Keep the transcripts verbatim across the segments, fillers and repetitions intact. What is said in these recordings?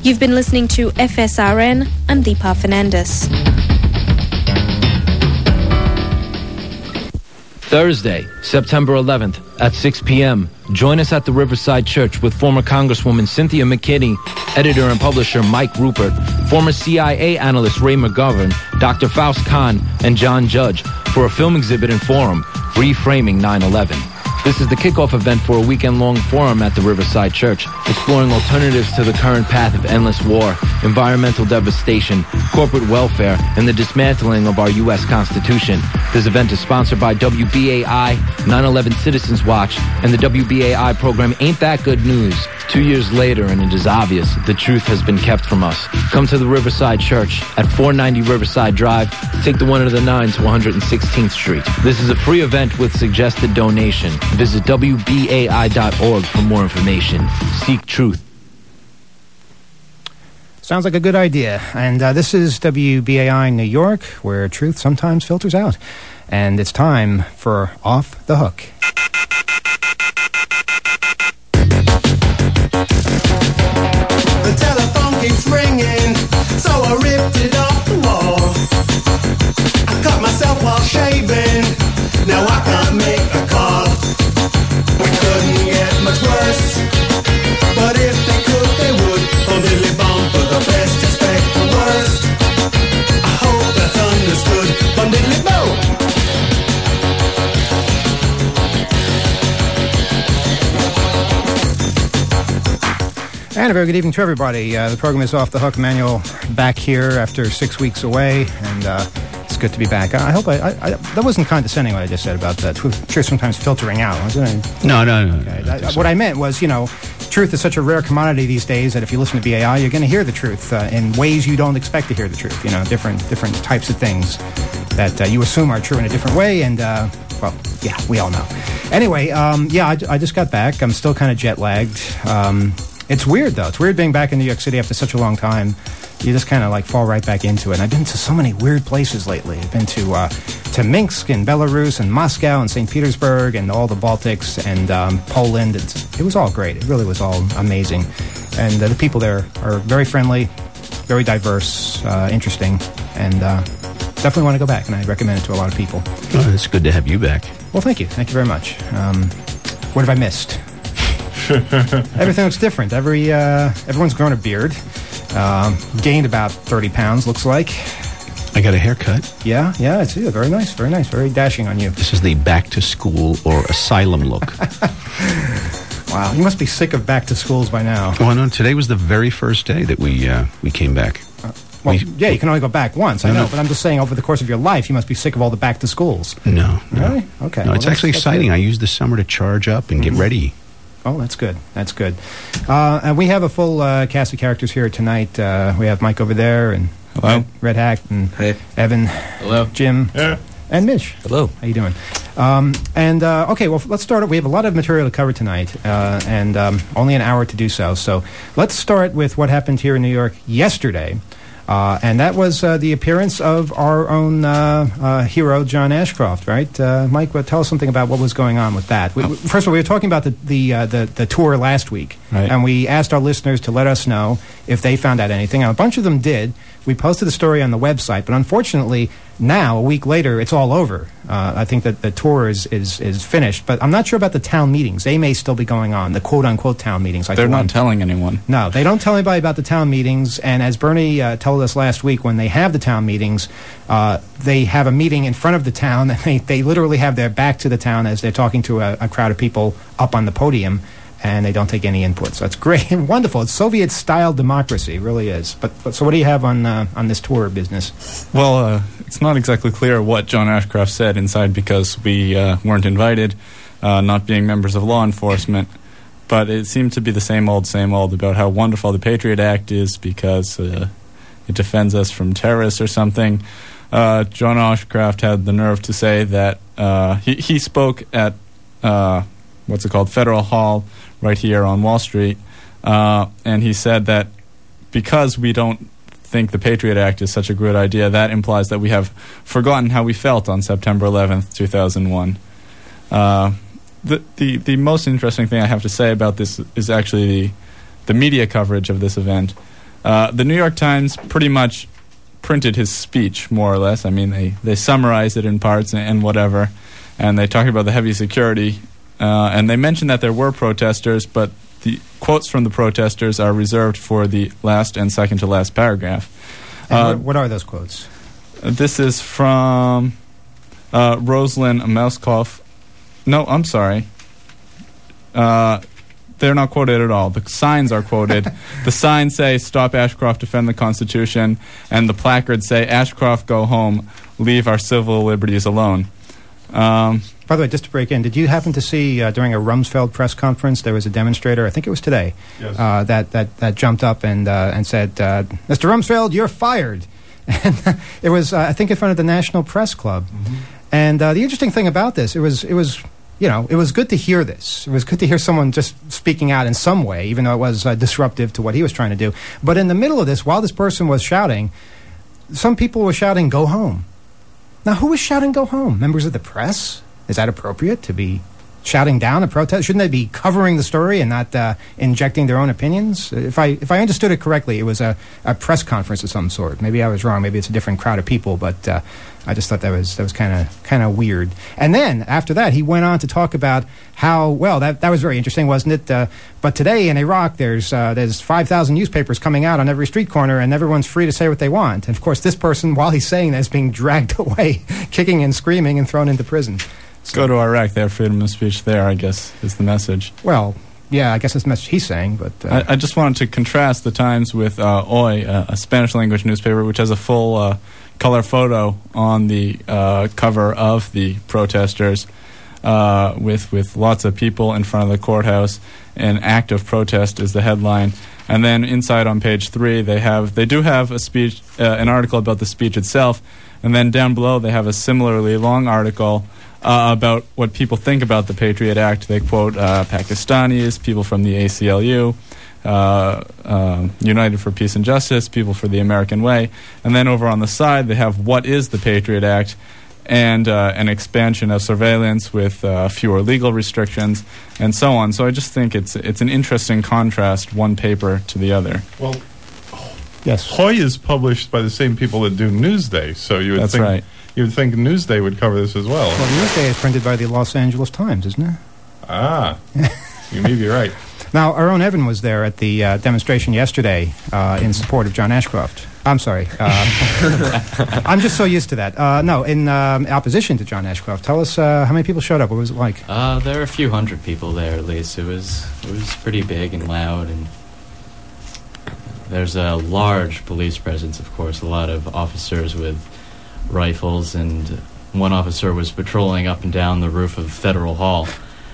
You've been listening to F S R N. I'm Deepa Fernandez. Thursday, September eleventh at six p.m. Join us at the Riverside Church with former Congresswoman Cynthia McKinney, editor and publisher Mike Rupert, former C I A analyst Ray McGovern, Doctor Faust Kahn, and John Judge for a film exhibit and forum, Reframing nine eleven. This is the kickoff event for a weekend-long forum at the Riverside Church, exploring alternatives to the current path of endless war, environmental devastation, corporate welfare, and the dismantling of our U S Constitution. This event is sponsored by W B A I, nine eleven Citizens Watch, and the W B A I program Ain't That Good News. Two years later, and it is obvious, the truth has been kept from us. Come to the Riverside Church at four ninety Riverside Drive. Take the one oh nine to one hundred sixteenth Street. This is a free event with suggested donation. Visit W B A I dot org for more information. Seek truth. Sounds like a good idea. And uh, this is W B A I New York, where truth sometimes filters out. And it's time for Off the Hook. The telephone keeps ringing, so I ripped it off the wall. I cut myself while shaving, now I can't make a call. We couldn't get much worse, but if they could, they would. Bum diddly bum for the best, expect the worst. I hope that's understood. Bum diddly bum. And a very good evening to everybody. Uh, the program is Off the Hook. Emmanuel back here after six weeks away, and uh, it's good to be back. I hope I, I, I that wasn't condescending what I just said about that. Truth, truth sometimes filtering out. Was it? No, no, no. Okay. no I, what I meant was, you know, truth is such a rare commodity these days that if you listen to B A I, you're going to hear the truth uh, in ways you don't expect to hear the truth. You know, different different types of things that uh, you assume are true in a different way, and uh, well, yeah, we all know. Anyway, um, yeah, I, I just got back. I'm still kind of jet lagged. Um, It's weird, though. It's weird being back in New York City after such a long time. You just kind of, like, fall right back into it. And I've been to so many weird places lately. I've been to uh, to Minsk and Belarus and Moscow and Saint Petersburg and all the Baltics and um, Poland. It's, it was all great. It really was all amazing. And uh, the people there are very friendly, very diverse, uh, interesting, and uh, definitely want to go back. And I recommend it to a lot of people. Oh, it's good to have you back. Well, thank you. Thank you very much. Um, what have I missed? Everything looks different. Every uh, everyone's grown a beard, um, gained about thirty pounds. Looks like. I got a haircut. Yeah, yeah, it's yeah, very nice, very nice, very dashing on you. This is the back to school or asylum look. Wow, you must be sick of back to schools by now. Well, no, today was the very first day that we uh, we came back. Uh, well, we, yeah, you can only go back once. I no, know, no. but I'm just saying, over the course of your life, you must be sick of all the back to schools. No, no. Really? Okay. No, well, it's that's, actually that's exciting. good. I use the summer to charge up and Mm-hmm. get ready. Oh, that's good. That's good. Uh, and we have a full uh, cast of characters here tonight. Uh, we have Mike over there, and hello, Red, Red Hack, and hey, Evan, hello, Jim, yeah, and Mish. Hello. How you doing? Um, and uh, okay, well, let's start. We have a lot of material to cover tonight, uh, and um, only an hour to do so. So let's start with what happened here in New York yesterday. Uh, and that was uh, the appearance of our own uh, uh, hero, John Ashcroft, right? Uh, Mike, well, tell us something about what was going on with that. We, Oh. First of all, we were talking about the the, uh, the the tour last week, right. And we asked our listeners to let us know if they found out anything. And a bunch of them did. We posted the story on the website, but unfortunately, now, a week later, it's all over. Uh, I think that the tour is, is, is finished, but I'm not sure about the town meetings. They may still be going on, the quote-unquote town meetings. Like They're the not one. telling anyone. No, they don't tell anybody about the town meetings, and as Bernie uh, told us last week, when they have the town meetings, uh, they have a meeting in front of the town, and they, they literally have their back to the town as they're talking to a, a crowd of people up on the podium, and they don't take any input. So it's great and wonderful. It's Soviet-style democracy, it really is. But, but so what do you have on uh, on this tour business? Well, uh, it's not exactly clear what John Ashcroft said inside because we uh, weren't invited, uh, not being members of law enforcement. But it seemed to be the same old, same old about how wonderful the Patriot Act is because uh, it defends us from terrorists or something. Uh, John Ashcroft had the nerve to say that uh, he, he spoke at, uh, what's it called, Federal Hall right here on Wall Street, uh, and he said that because we don't think the Patriot Act is such a good idea, that implies that we have forgotten how we felt on September eleventh, two thousand one. Uh, the, the the most interesting thing I have to say about this is actually the, the media coverage of this event. Uh, the New York Times pretty much printed his speech, more or less. I mean, they, they summarized it in parts and, and whatever, and they talked about the heavy security, uh, and they mentioned that there were protesters, but the quotes from the protesters are reserved for the last and second to last paragraph. And Uh, what, what are those quotes? this is from uh, Rosalind Mouskoff. No, I'm sorry. Uh, they're not quoted at all. The signs are quoted. The signs say, "Stop Ashcroft, defend the Constitution," and the placards say, "Ashcroft, go home, leave our civil liberties alone." Um, By the way, just to break in, did you happen to see uh, during a Rumsfeld press conference there was a demonstrator, I think it was today, Yes. uh, that, that, that jumped up and, uh, and said, uh, "Mister Rumsfeld, you're fired." And it was, uh, I think, in front of the National Press Club. Mm-hmm. And uh, the interesting thing about this, it was, it was, you know, it was good to hear this. It was good to hear someone just speaking out in some way, even though it was uh, disruptive to what he was trying to do. But in the middle of this, while this person was shouting, some people were shouting, "Go home." Now, who was shouting, "Go home"? Members of the press? Is that appropriate to be shouting down a protest? Shouldn't they be covering the story and not uh, injecting their own opinions? If I if I understood it correctly, it was a, a press conference of some sort. Maybe I was wrong. Maybe it's a different crowd of people, but uh, I just thought that was that was kind of kind of weird. And then after that, he went on to talk about how well that that was very interesting, wasn't it? Uh, but today in Iraq, there's uh, there's five thousand newspapers coming out on every street corner, and everyone's free to say what they want. And of course, this person, while he's saying that, is being dragged away, kicking and screaming, and thrown into prison. Go to Iraq. They have freedom of speech there, I guess, is the message. Well, yeah, I guess that's the message he's saying, but... Uh, I, I just wanted to contrast the Times with uh, Hoy, uh, a Spanish-language newspaper, which has a full uh, color photo on the uh, cover of the protesters uh, with, with lots of people in front of the courthouse. An act of protest is the headline. And then inside on page three, they have they do have a speech, uh, an article about the speech itself. And then down below, they have a similarly long article Uh, about what people think about the Patriot Act. They quote uh, Pakistanis, people from the A C L U, uh, uh, United for Peace and Justice, people for the American Way. And then over on the side, they have what is the Patriot Act and uh, an expansion of surveillance with uh, fewer legal restrictions and so on. So I just think it's it's an interesting contrast, one paper to the other. Well, yes. Hoy is published by the same people that do Newsday, so you would That's think right. you would think Newsday would cover this as well. Well, Newsday is printed by the Los Angeles Times, isn't it? Ah, you may be right. Now, our own Evan was there at the uh, demonstration yesterday uh, in support of John Ashcroft. I'm sorry. Uh, I'm just so used to that. Uh, no, in um, opposition to John Ashcroft. Tell us uh, how many people showed up. What was it like? Uh, there were a few hundred people there, at least. It was it was pretty big and loud, and there's a large police presence, of course. A lot of officers with rifles, and one officer was patrolling up and down the roof of Federal Hall.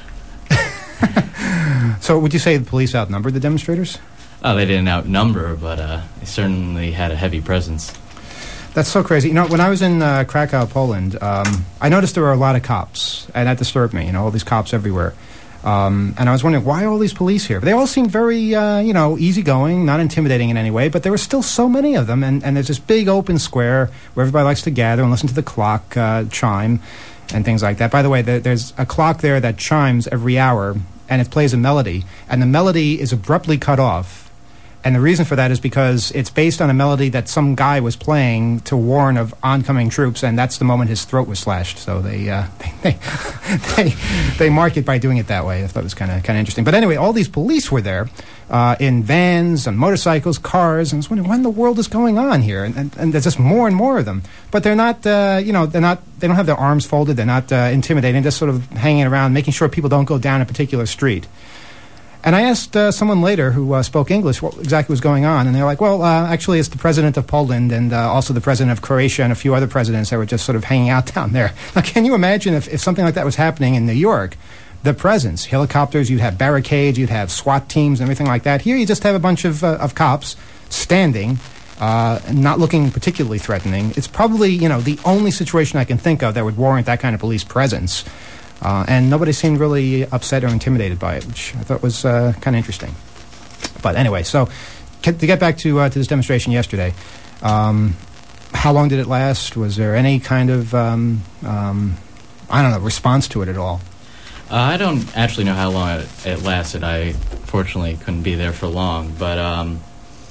So, would you say the police outnumbered the demonstrators? Oh, they didn't outnumber, but uh, they certainly had a heavy presence. That's so crazy. You know, when I was in uh, Krakow, Poland, um, I noticed there were a lot of cops, and that disturbed me. You know, all these cops everywhere. Um, and I was wondering, why are all these police here? But they all seemed very, uh, you know, easygoing, not intimidating in any way, but there were still so many of them, and, and there's this big open square where everybody likes to gather and listen to the clock uh, chime and things like that. By the way, there, there's a clock there that chimes every hour, and it plays a melody, and the melody is abruptly cut off. And the reason for that is because it's based on a melody that some guy was playing to warn of oncoming troops, and that's the moment his throat was slashed. So they uh, they, they they mark it by doing it that way. I thought it was kind of kind of interesting. But anyway, all these police were there uh, in vans and motorcycles, cars, and I was wondering what in the world is going on here. And, and, and there's just more and more of them. But they're not, uh, you know, they're not. They don't have their arms folded. They're not uh, intimidating. Just sort of hanging around, making sure people don't go down a particular street. And I asked uh, someone later who uh, spoke English what exactly was going on, and they're like, well, uh, actually it's the president of Poland and uh, also the president of Croatia and a few other presidents that were just sort of hanging out down there. Now, can you imagine if, if something like that was happening in New York? The presence, helicopters, you'd have barricades, you'd have SWAT teams and everything like that. Here you just have a bunch of, uh, of cops standing, uh, not looking particularly threatening. It's probably, you know, the only situation I can think of that would warrant that kind of police presence. Uh, and nobody seemed really upset or intimidated by it, which I thought was uh, kind of interesting. But anyway, so to get back to uh, to this demonstration yesterday, um, how long did it last? Was there any kind of, um, um, I don't know, response to it at all? Uh, I don't actually know how long it, it lasted. I fortunately couldn't be there for long, but um,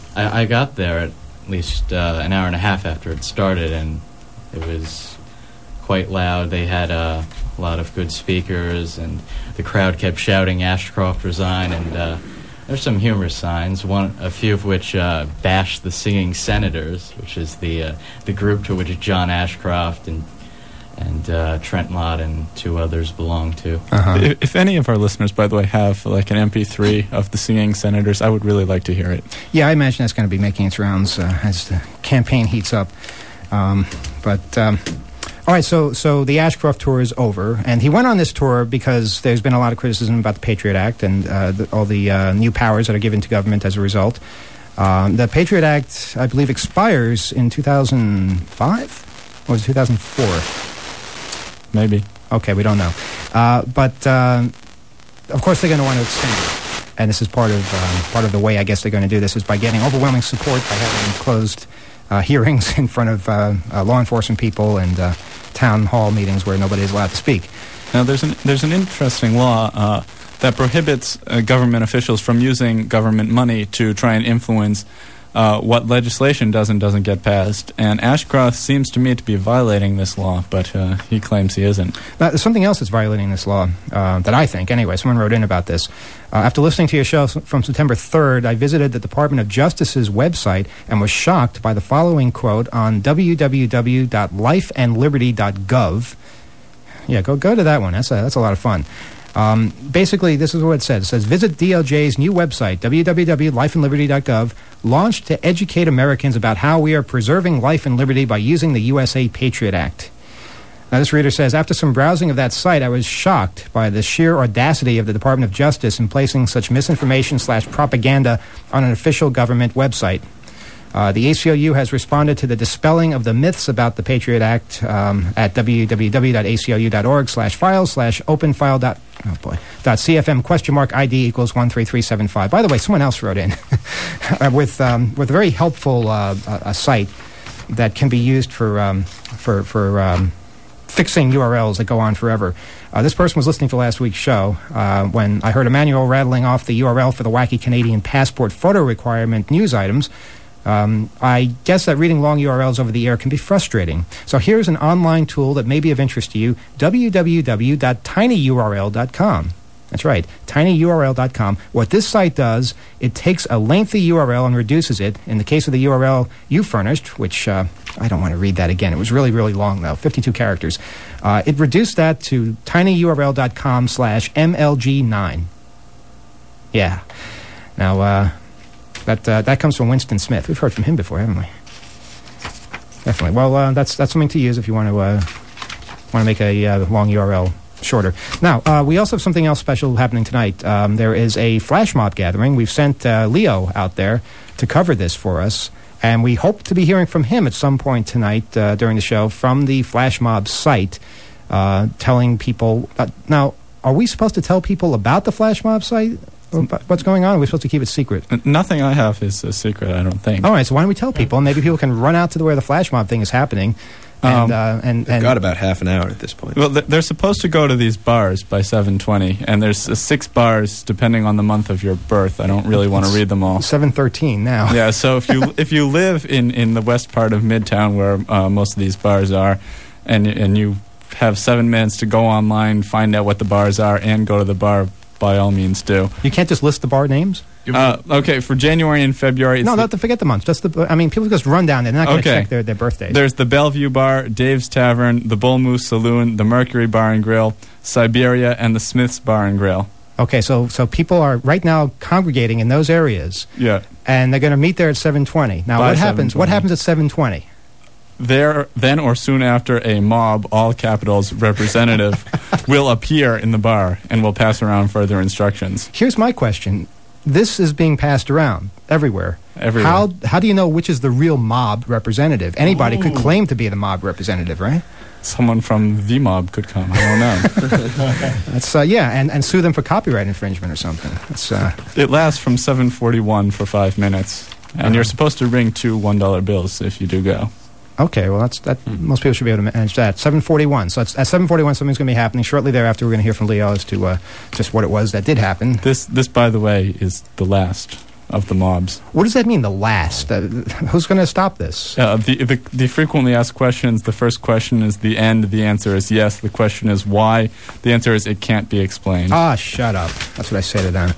I, I got there at least uh, an hour and a half after it started, and it was quite loud. They had uh, a lot of good speakers, and the crowd kept shouting, "Ashcroft resign!" And uh, there's some humorous signs, one, a few of which uh, bash the Singing Senators, which is the uh, the group to which John Ashcroft and and uh, Trent Lott and two others belong to. Uh-huh. If, if any of our listeners, by the way, have like an M P three of the Singing Senators, I would really like to hear it. Yeah, I imagine that's going to be making its rounds uh, as the campaign heats up. Um, but... Um, All right, so so the Ashcroft tour is over, and he went on this tour because there's been a lot of criticism about the Patriot Act and uh, the, all the uh, new powers that are given to government as a result. Um, the Patriot Act, I believe, expires in two thousand five? Or was it two thousand four? Maybe. Okay, we don't know. Uh, but, uh, of course, they're going to want to extend it. And this is part of um, part of the way, I guess, they're going to do this, is by getting overwhelming support by having closed uh, hearings in front of uh, uh, law enforcement people and uh, town hall meetings where nobody is allowed to speak. Now, there's an there's an interesting law uh, that prohibits uh, government officials from using government money to try and influence uh, what legislation does and doesn't get passed. And Ashcroft seems to me to be violating this law, but uh, he claims he isn't. Now, there's something else that's violating this law uh, that I think, anyway. Someone wrote in about this. Uh, after listening to your show from September third, I visited the Department of Justice's website and was shocked by the following quote on w w w dot life and liberty dot gov. Yeah, go go to that one. That's a, that's a lot of fun. Um, basically, this is what it says. It says, visit D L J's new website, w w w dot life and liberty dot gov, launched to educate Americans about how we are preserving life and liberty by using the U S A Patriot Act. Now, this reader says, after some browsing of that site, I was shocked by the sheer audacity of the Department of Justice in placing such misinformation slash propaganda on an official government website. Uh, the A C L U has responded to the dispelling of the myths about the Patriot Act um, at w w w dot a c l u dot org slash files slash open file dot oh boy dot cfm question mark id equals one three three seven five. By the way, someone else wrote in with um, with a very helpful uh, a, a site that can be used for um, for for um, fixing U R Ls that go on forever. Uh, this person was listening to last week's show uh, when I heard Emmanuel rattling off the U R L for the wacky Canadian passport photo requirement news items. Um, I guess that reading long U R Ls over the air can be frustrating. So here's an online tool that may be of interest to you, w w w dot tiny u r l dot com. That's right, tiny u r l dot com. What this site does, it takes a lengthy U R L and reduces it. In the case of the U R L you furnished, which uh, I don't want to read that again. It was really, really long, though, fifty-two characters. Uh, it reduced that to tiny u r l dot com slash m l g nine. Yeah. Now, uh... That uh, that comes from Winston Smith. We've heard from him before, haven't we? Definitely. Well, uh, that's that's something to use if you want to uh, want to make a uh, long U R L shorter. Now, uh, we also have something else special happening tonight. Um, there is a flash mob gathering. We've sent uh, Leo out there to cover this for us, and we hope to be hearing from him at some point tonight uh, during the show from the flash mob site, uh, telling people. Uh, now, are we supposed to tell people about the flash mob site? What's going on? Are we supposed to keep it secret? Nothing I have is a secret, I don't think. All right, so why don't we tell people? Maybe people can run out to where the flash mob thing is happening. And, um, uh, and, They've and got about half an hour at this point. Well, they're supposed to go to these bars by seven twenty, and there's uh, six bars depending on the month of your birth. I don't really want to read them all. seven thirteen now. Yeah, so if you if you live in, in the west part of Midtown where uh, most of these bars are, and and you have seven minutes to go online, find out what the bars are, and go to the bar, by all means do. You can't just list the bar names? Uh, okay, for January and February... It's no, not to forget the months. Just the. I mean, people just run down there. They're not going to okay. check their, their birthdays. There's the Bellevue Bar, Dave's Tavern, the Bull Moose Saloon, the Mercury Bar and Grill, Siberia, and the Smith's Bar and Grill. Okay, so so people are right now congregating in those areas. Yeah. And they're going to meet there at seven twenty. Now, By what happens? What happens at seven twenty? There, then or soon after, a mob, all capitals, representative will appear in the bar and will pass around further instructions. Here's my question. This is being passed around everywhere. Everywhere. How how do you know which is the real mob representative? Anybody Ooh. could claim to be the mob representative, right? Someone from the mob could come. I don't know. That's uh, yeah, and, and sue them for copyright infringement or something. That's, uh, it lasts from seven forty-one for five minutes, and uh-huh. you're supposed to ring two one dollar bills if you do go. Okay, well, that's that. Mm-hmm. Most people should be able to manage that. seven forty-one. So it's, at seven forty-one, something's going to be happening. Shortly thereafter, we're going to hear from Leo as to uh, just what it was that did happen. This, this, by the way, is the last of the mobs. What does that mean, the last? Uh, who's going to stop this? Uh, the, the the frequently asked questions, the first question is the end, the answer is yes, the question is why, the answer is it can't be explained. Ah, shut up. That's what I say to them.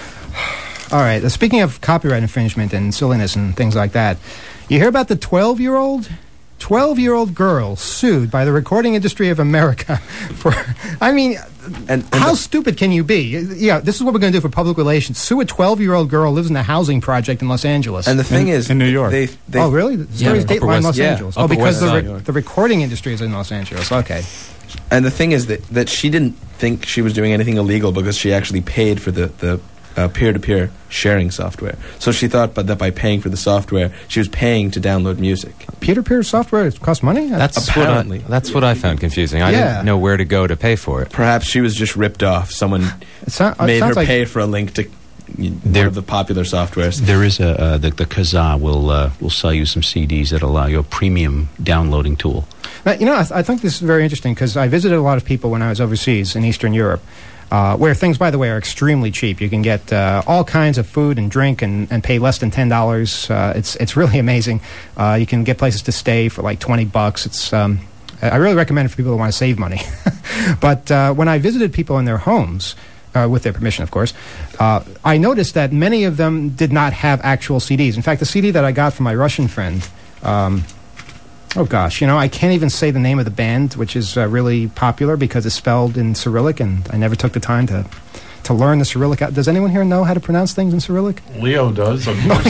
All right, uh, speaking of copyright infringement and silliness and things like that, you hear about the twelve-year-old? twelve-year-old girl sued by the Recording Industry of America for, I mean, and, and how the, stupid can you be? Yeah, this is what we're going to do for public relations. Sue a twelve-year-old girl who lives in a housing project in Los Angeles. And the thing in, is... In New York. They, they, oh, really? The story is yeah, Dateline Los yeah, Angeles. Upper Oh, because the, West re- Side. the recording industry is in Los Angeles. Okay. And the thing is that, that she didn't think she was doing anything illegal because she actually paid for the... the Uh, peer-to-peer sharing software. So she thought but that by paying for the software, she was paying to download music. Peer-to-peer software costs money? That's Apparently. what I, that's what I found confusing. I Yeah. didn't know where to go to pay for it. Perhaps she was just ripped off. Someone It so- it made her sounds like- pay for a link to one There- of the popular softwares. There is a uh, the, the Kazaa will uh, will sell you some C Ds that allow you a premium downloading tool. Now, you know, I, th- I think this is very interesting because I visited a lot of people when I was overseas in Eastern Europe, uh, where things, by the way, are extremely cheap. You can get uh, all kinds of food and drink and, and pay less than ten dollars. Uh, it's it's really amazing. Uh, you can get places to stay for like twenty bucks. It's um, I really recommend it for people who want to save money. But uh, when I visited people in their homes, uh, with their permission, of course, uh, I noticed that many of them did not have actual C Ds. In fact, the C D that I got from my Russian friend. Um, Oh, gosh, you know, I can't even say the name of the band, which is uh, really popular because it's spelled in Cyrillic, and I never took the time to, to learn the Cyrillic. Does anyone here know how to pronounce things in Cyrillic? Leo does, of course.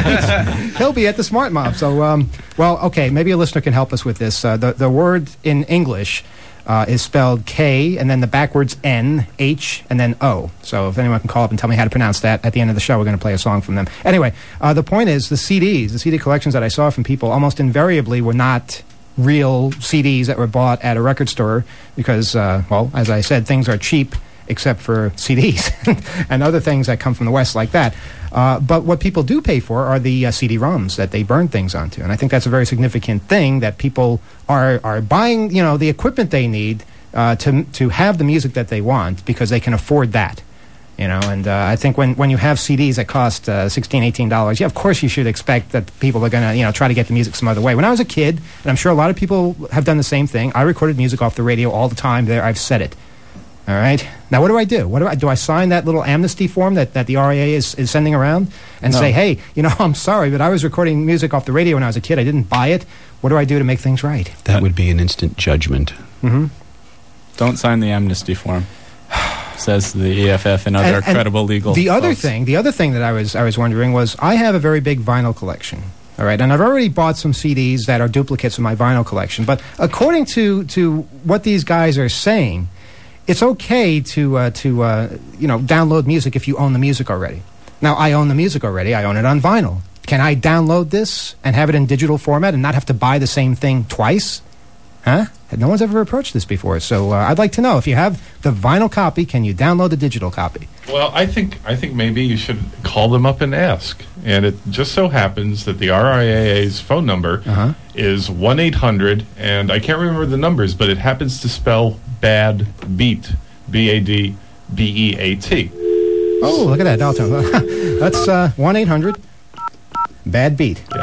He'll be at the Smart Mob. So, um, well, okay, maybe a listener can help us with this. Uh, the, the word in English uh, is spelled K, and then the backwards N, H, and then O. So if anyone can call up and tell me how to pronounce that, at the end of the show, we're going to play a song from them. Anyway, uh, the point is the C Ds, the C D collections that I saw from people almost invariably were not real C Ds that were bought at a record store because, uh, well, as I said, things are cheap except for C Ds and other things that come from the West like that. Uh, but what people do pay for are the uh, C D ROMs that they burn things onto. And I think that's a very significant thing that people are, are buying, you know, the equipment they need uh, to, to have the music that they want because they can afford that. You know, and uh, I think when, when you have C Ds that cost uh, sixteen dollars, eighteen dollars, yeah, of course you should expect that people are going to, you know, try to get the music some other way. When I was a kid, and I'm sure a lot of people have done the same thing, I recorded music off the radio all the time. There, I've said it. All right. Now, what do I do? What do I do? I sign that little amnesty form that, that the R I A is, is sending around and No. say, hey, you know, I'm sorry, but I was recording music off the radio when I was a kid. I didn't buy it. What do I do to make things right? That would be an instant judgment. Mm-hmm. Don't sign the amnesty form, says the E F F and other And- and credible legal The other folks. thing, the other thing that I was I was wondering was I have a very big vinyl collection. All right, and I've already bought some C Ds that are duplicates of my vinyl collection. But according to to what these guys are saying, it's okay to uh, to uh, you know download music if you own the music already. Now I own the music already. I own it on vinyl. Can I download this and have it in digital format and not have to buy the same thing twice? Huh? No one's ever approached this before. So uh, I'd like to know if you have the vinyl copy, can you download the digital copy? Well, I think I think maybe you should call them up and ask. And it just so happens that the R I A A's phone number Uh-huh. is one eight hundred, and I can't remember the numbers, but it happens to spell bad beat, B A D B E A T. Oh, look at that, dial tone. That's uh, one eight hundred bad beat. Yeah.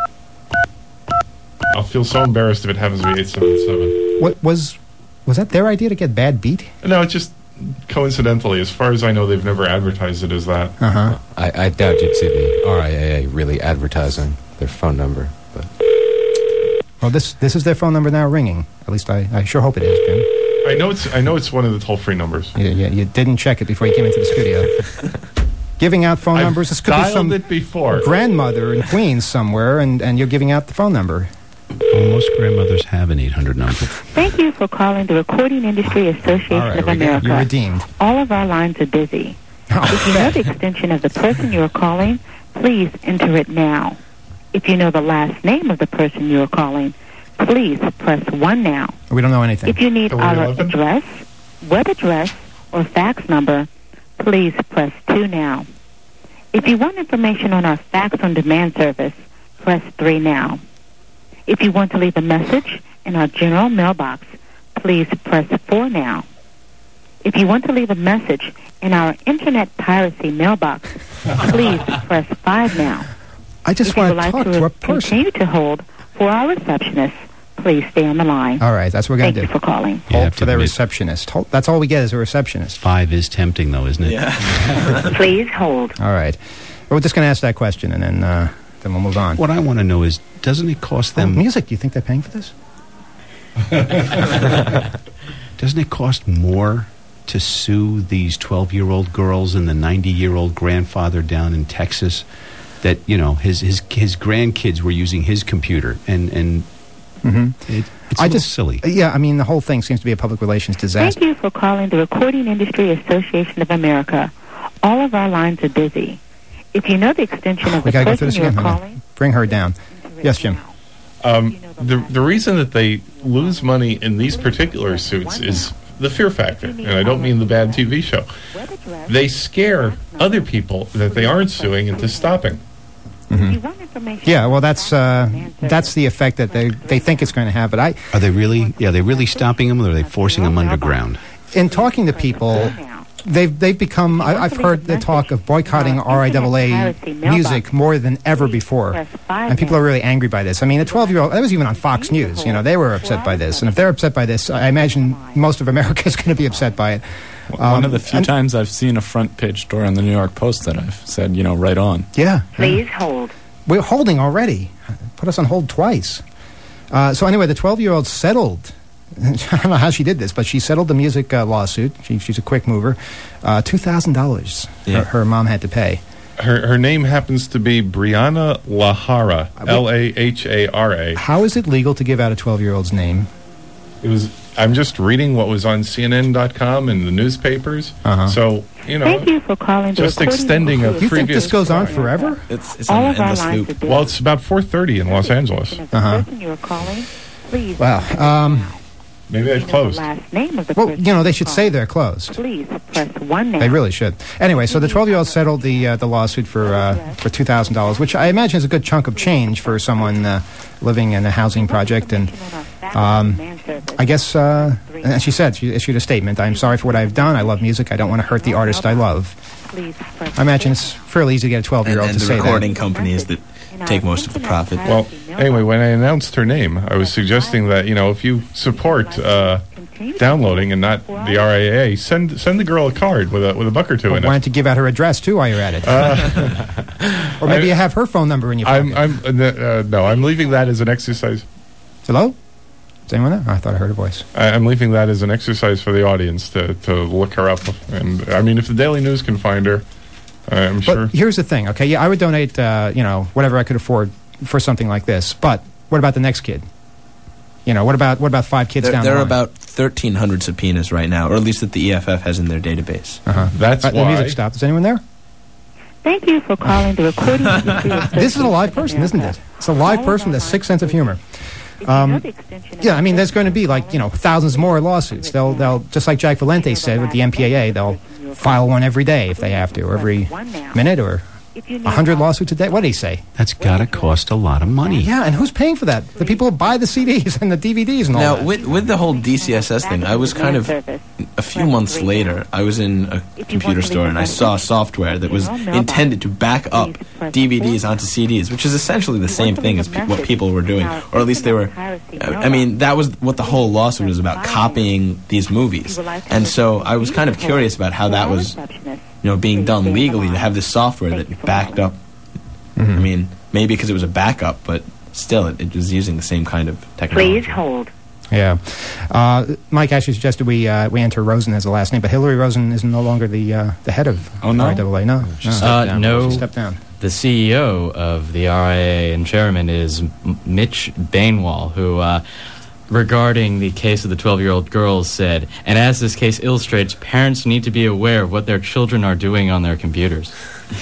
I'll feel so embarrassed if it happens to be eight seven seven. What was was that their idea to get bad beat? No, it's just coincidentally. As far as I know, they've never advertised it as that. Uh-huh. I, I doubt you'd see the R I A A really advertising their phone number. But Well, this this is their phone number now ringing. At least I, I sure hope it is, Jim. I know it's I know it's one of the toll free numbers. You, you, you didn't check it before you came into the studio. Giving out phone I've numbers. This could be dialed some it before. grandmother in Queens somewhere, and, and you're giving out the phone number. Well, most grandmothers have an eight hundred number. Thank you for calling the Recording Industry Association All right, of we got- America. you're redeemed. All of our lines are busy. Oh, If you know the extension of the person you are calling, please enter it now. If you know the last name of the person you are calling, please press one now. We don't know anything. If you need Are we our eleven? address, web address, or fax number, please press two now. If you want information on our fax on demand service, press three now. If you want to leave a message in our general mailbox, please press four now. If you want to leave a message in our internet piracy mailbox, please press five now. I just if you want would to like talk to to a person. continue to hold for our receptionist, please stay on the line. All right, that's what we're going to do. Thank you for calling. You Hold have for to their admit- receptionist. Hold, that's all we get is a receptionist. Five is tempting, though, isn't it? Please hold. All right. Well, we're just going to ask that question, and then uh, then we'll move on. What I want to know is, doesn't it cost Oh, them... music, do you think they're paying for this? Doesn't it cost more to sue these twelve-year-old girls and the ninety-year-old grandfather down in Texas that, you know, his his his grandkids were using his computer, and and Mm-hmm. it, it's a I little just silly. Yeah, I mean, the whole thing seems to be a public relations disaster. Thank you for calling the Recording Industry Association of America. All of our lines are busy. If you know the extension of We the got to go through person this you are again. Hold on. calling, Bring her down. Yes, Jim. Um, the the reason that they lose money in these particular suits is the fear factor, and I don't mean the bad T V show. They scare other people that they aren't suing into stopping. Mm-hmm. Yeah, well, that's uh, that's the effect that they they think it's going to have. But I, Are they really? Yeah, they're really stopping them, or are they forcing them underground? in talking to people, they've they've become. I, I've heard the talk of boycotting R I A A music more than ever before, and people are really angry by this. I mean, a twelve-year-old. That was even on Fox News. You know, they were upset by this, and if they're upset by this, I imagine most of America is going to be upset by it. One Um, of the few and- times I've seen a front page story on the New York Post that I've said, you know, right on. Yeah. please hold. We're holding already. Put us on hold twice. Uh, so anyway, the twelve-year-old settled. I don't know how she did this, but she settled the music uh, lawsuit. She, she's a quick mover. Uh, two thousand dollars Yeah. her, her mom had to pay. Her her name happens to be Brianna Lahara, L A H A R A. How is it legal to give out a twelve-year-old's name? It was. I'm just reading what was on C N N dot com and the newspapers. Uh-huh. So you know, Thank you for calling the just Recording extending a Industry You think previous. this goes on forever? It's, it's All an of our endless lines loop. are busy. Well, it's about four thirty in Los Angeles. The Uh-huh. person you are calling, please. Wow. Um, Maybe You they've know the closed. last name of the well, person you know, they you're should say calling. they're closed. Please press one now. They really should. Anyway, so the twelve-year-old settled the uh, the lawsuit for uh, for two thousand dollars, which I imagine is a good chunk of change for someone uh, living in a housing project. And um, I guess, uh, and she said, she issued a statement. I'm sorry for what I've done. I love music. I don't want to hurt the artist I love. Please press I imagine it's fairly easy to get a And, twelve-year-old and to the say recording that. companies that take most of the profit. Well, anyway, when I announced her name, I was suggesting that you know if you support uh, downloading and not the R I A A, send send the girl a card with a with a buck or two I in wanted it. to give out her address, too, while you're at it. or maybe you have her phone number in your pocket. I'm I'm uh, no, I'm leaving that as an exercise. Hello? Is anyone there? Oh, I thought I heard a voice. I, I'm leaving that as an exercise for the audience to, to look her up. And I mean, if the Daily News can find her, I'm But sure. here's the thing, okay? Yeah, I would donate, uh, you know, whatever I could afford for something like this. But what about the next kid? You know, what about what about five kids There, down there the are line? about thirteen hundred subpoenas right now, or at least that the E F F has in their database. Uh-huh. That's Uh, the why. music stopped. Is anyone there? Thank you for calling the Recording Industry This is a live Association of person, isn't America. it? It's a live person with a sick sense of humor. If you know Um, the extension of yeah, the I mean, there's person going to be you're like, you know, calling, thousands more lawsuits. They'll, they'll just like Jack Valente said with the M P A A, they'll file one every day if they have to, or every minute, or if you need a hundred help, lawsuits a day. What did he say? That's got to cost a lot of money. Yeah, and who's paying for that? The people who buy the C Ds and the D V Ds and all Now, that. with with the whole D C S S thing, I was kind of a few months later. I was in a computer store and I saw software that was intended to back up D V Ds onto C Ds, which is essentially the same thing as pe- what people were doing, or at least they were. I mean, that was what the whole lawsuit was about: copying these movies. And so I was kind of curious about how that was, you know, being done legally to have this software that backed up. I mean, maybe because it was a backup, but still, it, it was using the same kind of technology. Please hold. Yeah. Uh, Mike actually suggested we uh, we enter Rosen as the last name, but Hillary Rosen is no longer the uh, the head of Oh, no? R I A A. No, She no. stepped Uh, down. no. She stepped down. The C E O of the R I A A and chairman is M- Mitch Bainwall, who, uh, regarding the case of the twelve-year-old girls, said, and as this case illustrates, parents need to be aware of what their children are doing on their computers.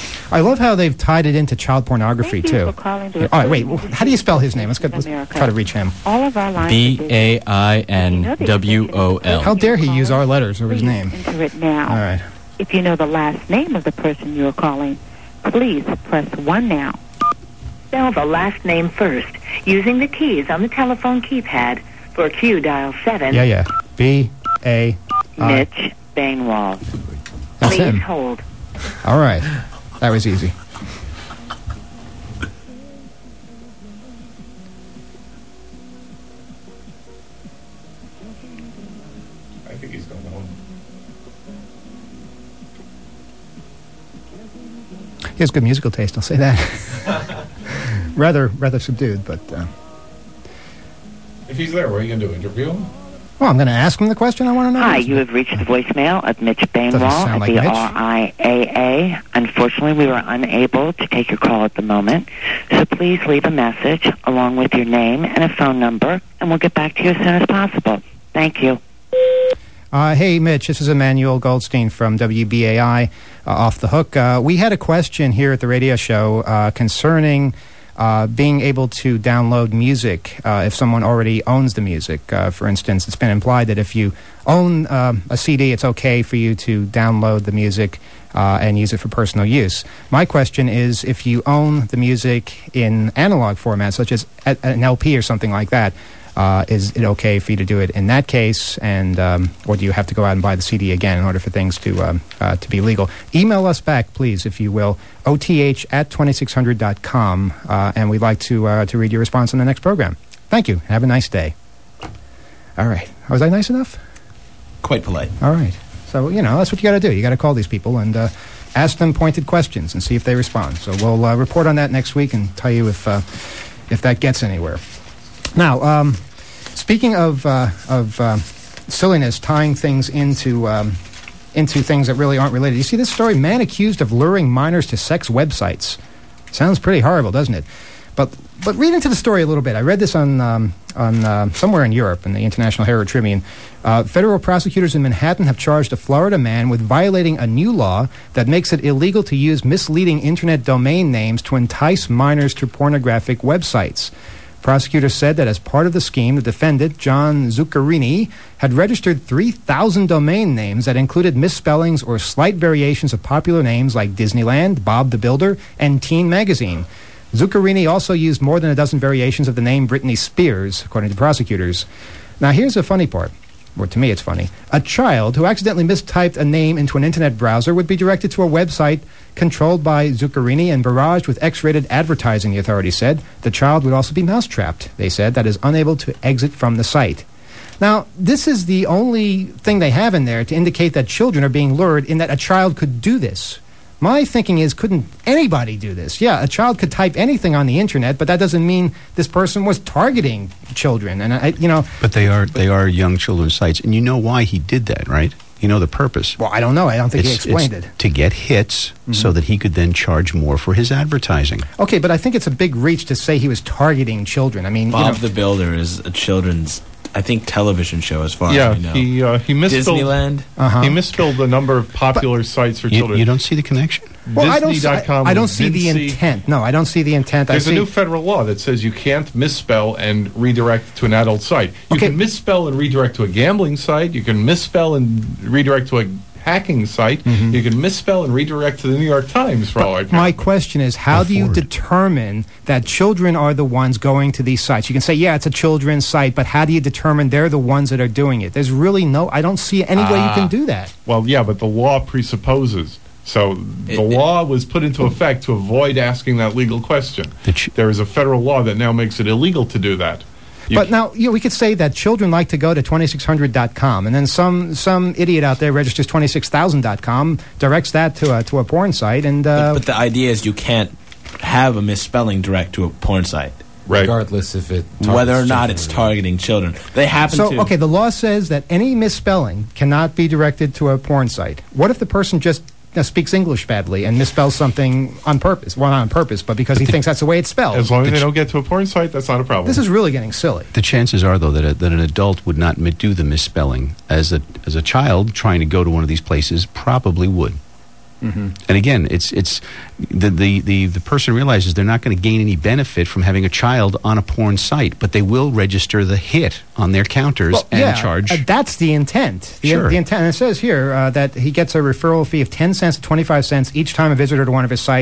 I love how they've tied it into child pornography, Thank you too. for calling the Yeah, all right, wait. Recording How do you spell his name? Let's, Industry get, let's of America. try to reach him. All of our lines B are busy. A I N W O L. How dare he use our letters over his Please name? enter it now. All right. If you know the last name of the person you are calling, please press one now. Spell the last name first, using the keys on the telephone keypad. For Q, dial seven. Yeah, yeah. B A I. Mitch Bainwall. That's Please him. hold. All right. That was easy. I think he's going home. He has good musical taste, I'll say that. rather, rather subdued, but... Uh, If he's there, what are you going to do, interview him? well, I'm going to ask him the question I want to know. Hi, you have reached the voicemail of Mitch Bainwall sound at like the Mitch. R I A A. Unfortunately, we were unable to take your call at the moment, so please leave a message along with your name and a phone number, and we'll get back to you as soon as possible. Thank you. Uh, hey, Mitch, this is Emmanuel Goldstein from W B A I, uh, Off the Hook. Uh, we had a question here at the radio show uh, concerning uh, being able to download music uh, if someone already owns the music. Uh, for instance, it's been implied that if you own uh, a C D, it's okay for you to download the music uh, and use it for personal use. My question is, if you own the music in analog format, such as a- an L P or something like that, Uh, is it okay for you to do it in that case, and um, or do you have to go out and buy the C D again in order for things to um, uh, to be legal? Email us back, please, if you will, O T H at twenty-six hundred dot com, uh, and we'd like to uh, to read your response in the next program. Thank you. Have a nice day. All right. Was I nice enough? Quite polite. All right. So, you know, that's what you got to do. You got to call these people and uh, ask them pointed questions and see if they respond. So we'll uh, report on that next week and tell you if uh, if that gets anywhere. Now, um, speaking of uh, of uh, silliness, tying things into um, into things that really aren't related. You see this story? Man accused of luring minors to sex websites. Sounds pretty horrible, doesn't it? But but read into the story a little bit. I read this on um, on uh, somewhere in Europe in the International Herald Tribune. Uh, federal prosecutors in Manhattan have charged a Florida man with violating a new law that makes it illegal to use misleading internet domain names to entice minors to pornographic websites. Prosecutors said that as part of the scheme, the defendant, John Zuccarini, had registered three thousand domain names that included misspellings or slight variations of popular names like Disneyland, Bob the Builder, and Teen Magazine. Zuccarini also used more than a dozen variations of the name Britney Spears, according to prosecutors. Now, here's the funny part. Or to me, it's funny. A child who accidentally mistyped a name into an internet browser would be directed to a website controlled by Zuccarini and barraged with X-rated advertising, the authorities said. The child would also be mousetrapped, they said, that is unable to exit from the site. Now, this is the only thing they have in there to indicate that children are being lured in that a child could do this. My thinking is, couldn't anybody do this? Yeah, a child could type anything on the internet, but that doesn't mean this person was targeting children. And I, you know, But they are they are young children's sites, and you know why he did that, right? You know the purpose. Well, I don't know. I don't think it's, he explained it's it. To get hits mm-hmm. so that he could then charge more for his advertising. Okay, but I think it's a big reach to say he was targeting children. I mean, Bob you know, the Builder is a children's, I think, television show as far yeah, as I know. he uh, he misspelled Disneyland. Uh-huh. He misspelled a number of popular But sites for You, children. you don't see the connection? well, I don't, Disney dot com I, I don't was see the Vinci. intent. No, I don't see the intent. There's I a see, new federal law that says you can't misspell and redirect to an adult site. You Okay. can misspell and redirect to a gambling site. You can misspell and redirect to a hacking site. Mm-hmm. You can misspell and redirect to the New York Times for all I care. My question is, how do you Afford. determine that children are the ones going to these sites? You can say, yeah, it's a children's site, but how do you determine they're the ones that are doing it? There's really no, I don't see any way you can Ah. do that. Well, yeah, but the law presupposes. So the It- it- law was put into effect to avoid asking that legal question. The ch- There is a federal law that now makes it illegal to do that. You But now, you know, we could say that children like to go to twenty-six hundred dot com, and then some some idiot out there registers twenty-six thousand dot com, directs that to a, to a porn site, and... Uh, But, but the idea is you can't have a misspelling direct to a porn site, Right. Regardless if it targets whether or not children it's or not. targeting children. They happen so, to. okay, the law says that any misspelling cannot be directed to a porn site. What if the person just uh, speaks English badly and misspells something on purpose? Well, not on purpose, but because he thinks that's the way it's spelled. As long as The they ch- don't get to a porn site, that's not a problem. This is really getting silly. The chances are, though, that, a, that an adult would not mi- do the misspelling. As a, as a child trying to go to one of these places probably would. Mm-hmm. And again, it's it's the, the, the, the person realizes they're not going to gain any benefit from having a child on a porn site, but they will register the hit on their counters Well, and yeah, charge. uh, that's the intent. The, Sure. the intent. And it says here uh, that he gets a referral fee of ten cents to twenty-five cents each time a visitor to one of his sites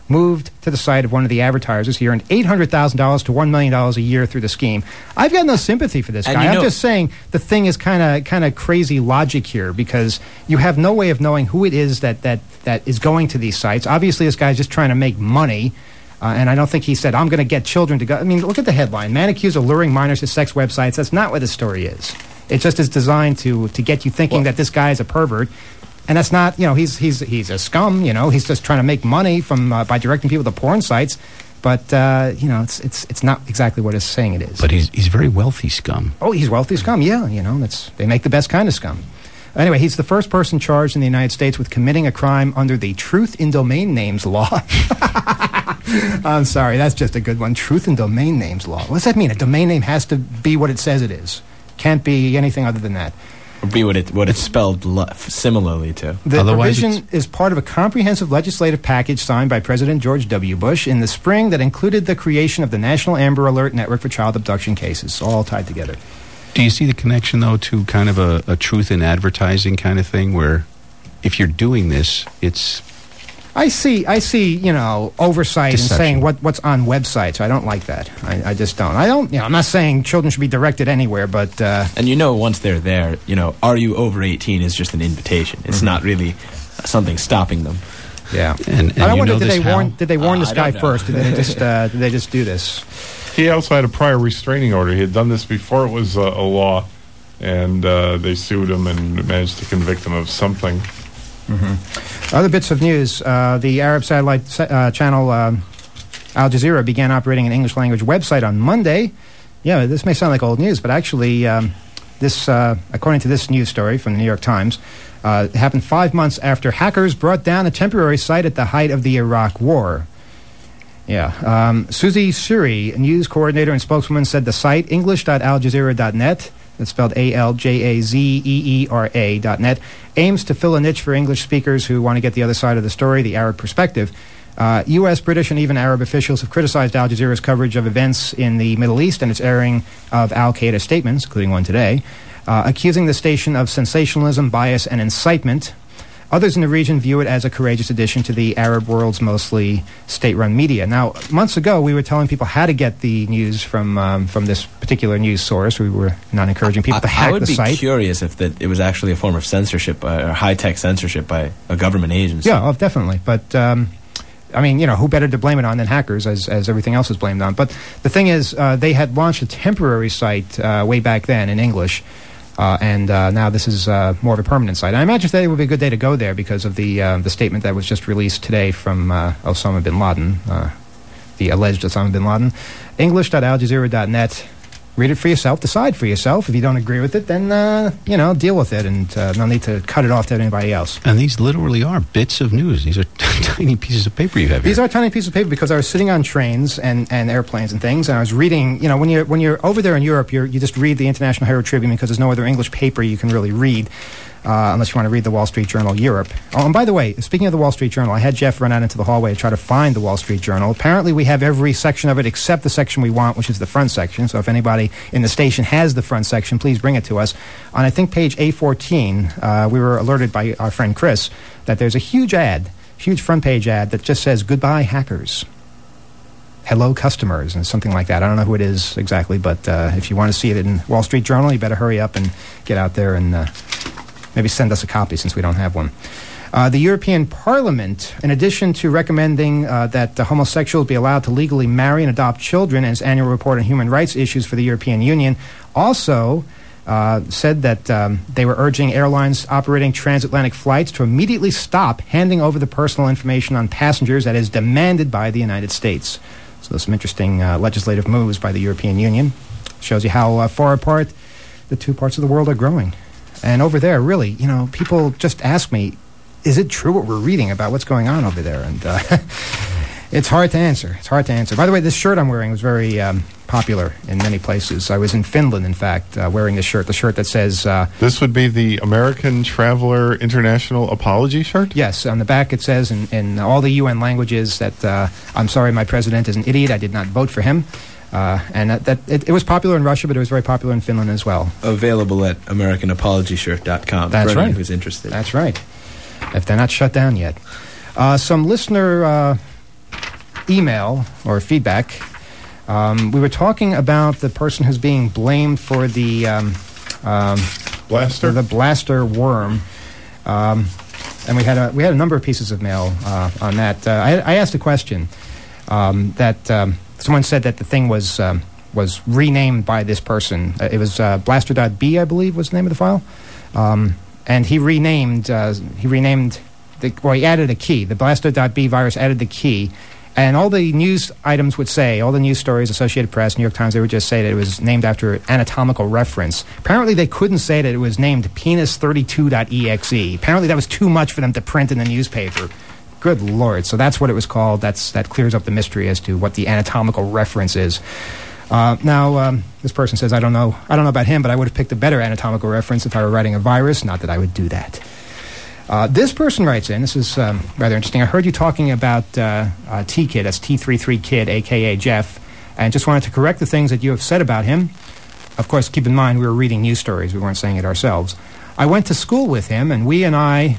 moved to the site of one of the advertisers. He earned eight hundred thousand dollars to one million dollars a year through the scheme. I've got no sympathy for this And guy. you I'm know- just saying the thing is kind of kind of crazy logic here, because you have no way of knowing who it is that, that, that is going to these sites. Obviously, this guy's just trying to make money. Uh, and I don't think he said, I'm going to get children to go. I mean, look at the headline. Man accused of luring minors to sex websites. That's not what the story is. It just is designed to, to get you thinking that this guy is a pervert. And that's not, you know, he's he's he's a scum, you know. He's just trying to make money from uh, by directing people to porn sites. But, uh, you know, it's it's it's not exactly what it's saying it is. But he's he's very wealthy scum. Oh, he's wealthy scum, yeah. You know, that's they make the best kind of scum. Anyway, he's the first person charged in the United States with committing a crime under the Truth in Domain Names law. I'm sorry, that's just a good one. Truth in Domain Names law. What does that mean? A domain name has to be what it says it is. Can't be anything other than that. Or be what it what it's spelled lo- similarly to. The Otherwise provision is part of a comprehensive legislative package signed by President George W. Bush in the spring that included the creation of the National Amber Alert Network for child abduction cases, all tied together. Do you see the connection, though, to kind of a, a truth in advertising kind of thing, where if you're doing this, it's... I see, I see, you know, oversight Deception. and saying what, what's on websites. I don't like that. I, I just don't. I don't, you know, I'm not saying children should be directed anywhere, but... Uh, And you know, once they're there, you know, are you over eighteen is just an invitation. It's Mhm. not really something stopping them. yeah. And, and I you wonder, know did this, they Hal? warn? Did they warn Uh, this I guy don't know. first? Did they just? Uh, did they just do this? He also had a prior restraining order. He had done this before it was uh, a law, and uh, they sued him and managed to convict him of something. Mm-hmm. Other bits of news. Uh, the Arab satellite sa- uh, channel um, Al Jazeera began operating an English language website on Monday. Yeah, this may sound like old news, but actually, um, this, uh, according to this news story from the New York Times, uh, it happened five months after hackers brought down a temporary site at the height of the Iraq War. Yeah. Um, Susie Suri, a news coordinator and spokeswoman, said the site, english dot al jazeera dot net, that's spelled A L J A Z E E R A dot net, aims to fill a niche for English speakers who want to get the other side of the story, the Arab perspective. Uh, U S, British, and even Arab officials have criticized Al Jazeera's coverage of events in the Middle East and its airing of al-Qaeda statements, including one today, uh, accusing the station of sensationalism, bias, and incitement. Others in the region view it as a courageous addition to the Arab world's mostly state-run media. Now, months ago, we were telling people how to get the news from um, from this particular news source. We were not encouraging people to I, hack I would the be site. curious if that it was actually a form of censorship by, or high-tech censorship by a government agency. Yeah, oh, definitely. But, um, I mean, you know, who better to blame it on than hackers, as, as everything else is blamed on. But the thing is, uh, they had launched a temporary site uh, way back then in English. Uh, and uh, now this is uh, more of a permanent site. And I imagine today would be a good day to go there because of the uh, the statement that was just released today from uh, Osama bin Laden, uh, the alleged Osama bin Laden. english dot al jazeera dot net. Read it for yourself. Decide for yourself. If you don't agree with it, then, uh, you know, deal with it. And uh, no need to cut it off to anybody else. And these literally are bits of news. These are tiny pieces of paper you have here. These are tiny pieces of paper because I was sitting on trains and, and airplanes and things, and I was reading. You know, when you're when you're over there in Europe, you're, you just read the International Herald Tribune because there's no other English paper you can really read, uh, unless you want to read the Wall Street Journal Europe. Oh, and by the way, speaking of the Wall Street Journal, I had Jeff run out into the hallway to try to find the Wall Street Journal. Apparently, we have every section of it except the section we want, which is the front section. So if anybody in the station has the front section, please bring it to us. On, I think, page A fourteen, uh, we were alerted by our friend Chris that there's a huge ad, huge front page ad that just says, "Goodbye, hackers. Hello, customers," and something like that. I don't know who it is exactly, but uh, if you want to see it in Wall Street Journal, you better hurry up and get out there and uh, maybe send us a copy since we don't have one. Uh, the European Parliament, in addition to recommending uh, that uh, homosexuals be allowed to legally marry and adopt children in its annual report on human rights issues for the European Union, also uh, said that um, they were urging airlines operating transatlantic flights to immediately stop handing over the personal information on passengers that is demanded by the United States. So there's some interesting uh, legislative moves by the European Union. Shows you how uh, far apart the two parts of the world are growing. And over there, really, you know, people just ask me, is it true what we're reading about what's going on over there? And uh, it's hard to answer. It's hard to answer. By the way, this shirt I'm wearing was very um, popular in many places. I was in Finland, in fact, uh, wearing this shirt, the shirt that says... Uh, this would be the American Traveler International Apology shirt? Yes. On the back it says in, in all the U N languages that uh, I'm sorry my president is an idiot. I did not vote for him. Uh, and that, that it, it was popular in Russia, but it was very popular in Finland as well. Available at american apology shirt dot com. That's for anyone right. who's interested. That's right. If they're not shut down yet. Uh, some listener uh, email or feedback. Um, we were talking about the person who's being blamed for the um, um, blaster, the blaster worm, um, and we had a we had a number of pieces of mail uh, on that. Uh, I, I asked a question um, that um, someone said that the thing was um, was renamed by this person. Uh, it was uh, blaster.b, I believe, was the name of the file, um, and he renamed uh, he renamed the well he added a key. The blaster.b virus added the key. And all the news items would say, all the news stories, Associated Press, New York Times, they would just say that it was named after anatomical reference. Apparently, they couldn't say that it was named penis thirty-two dot e x e. Apparently, that was too much for them to print in the newspaper. Good Lord. So that's what it was called. That's That clears up the mystery as to what the anatomical reference is. Uh, now, um, this person says, I don't know. I don't know about him, but I would have picked a better anatomical reference if I were writing a virus. Not that I would do that. Uh, this person writes in, this is um, rather interesting. I heard you talking about uh, uh, T-Kid, that's T thirty-three Kid, a k a. Jeff, and just wanted to correct the things that you have said about him. Of course, keep in mind, we were reading news stories. We weren't saying it ourselves. I went to school with him, and we and I,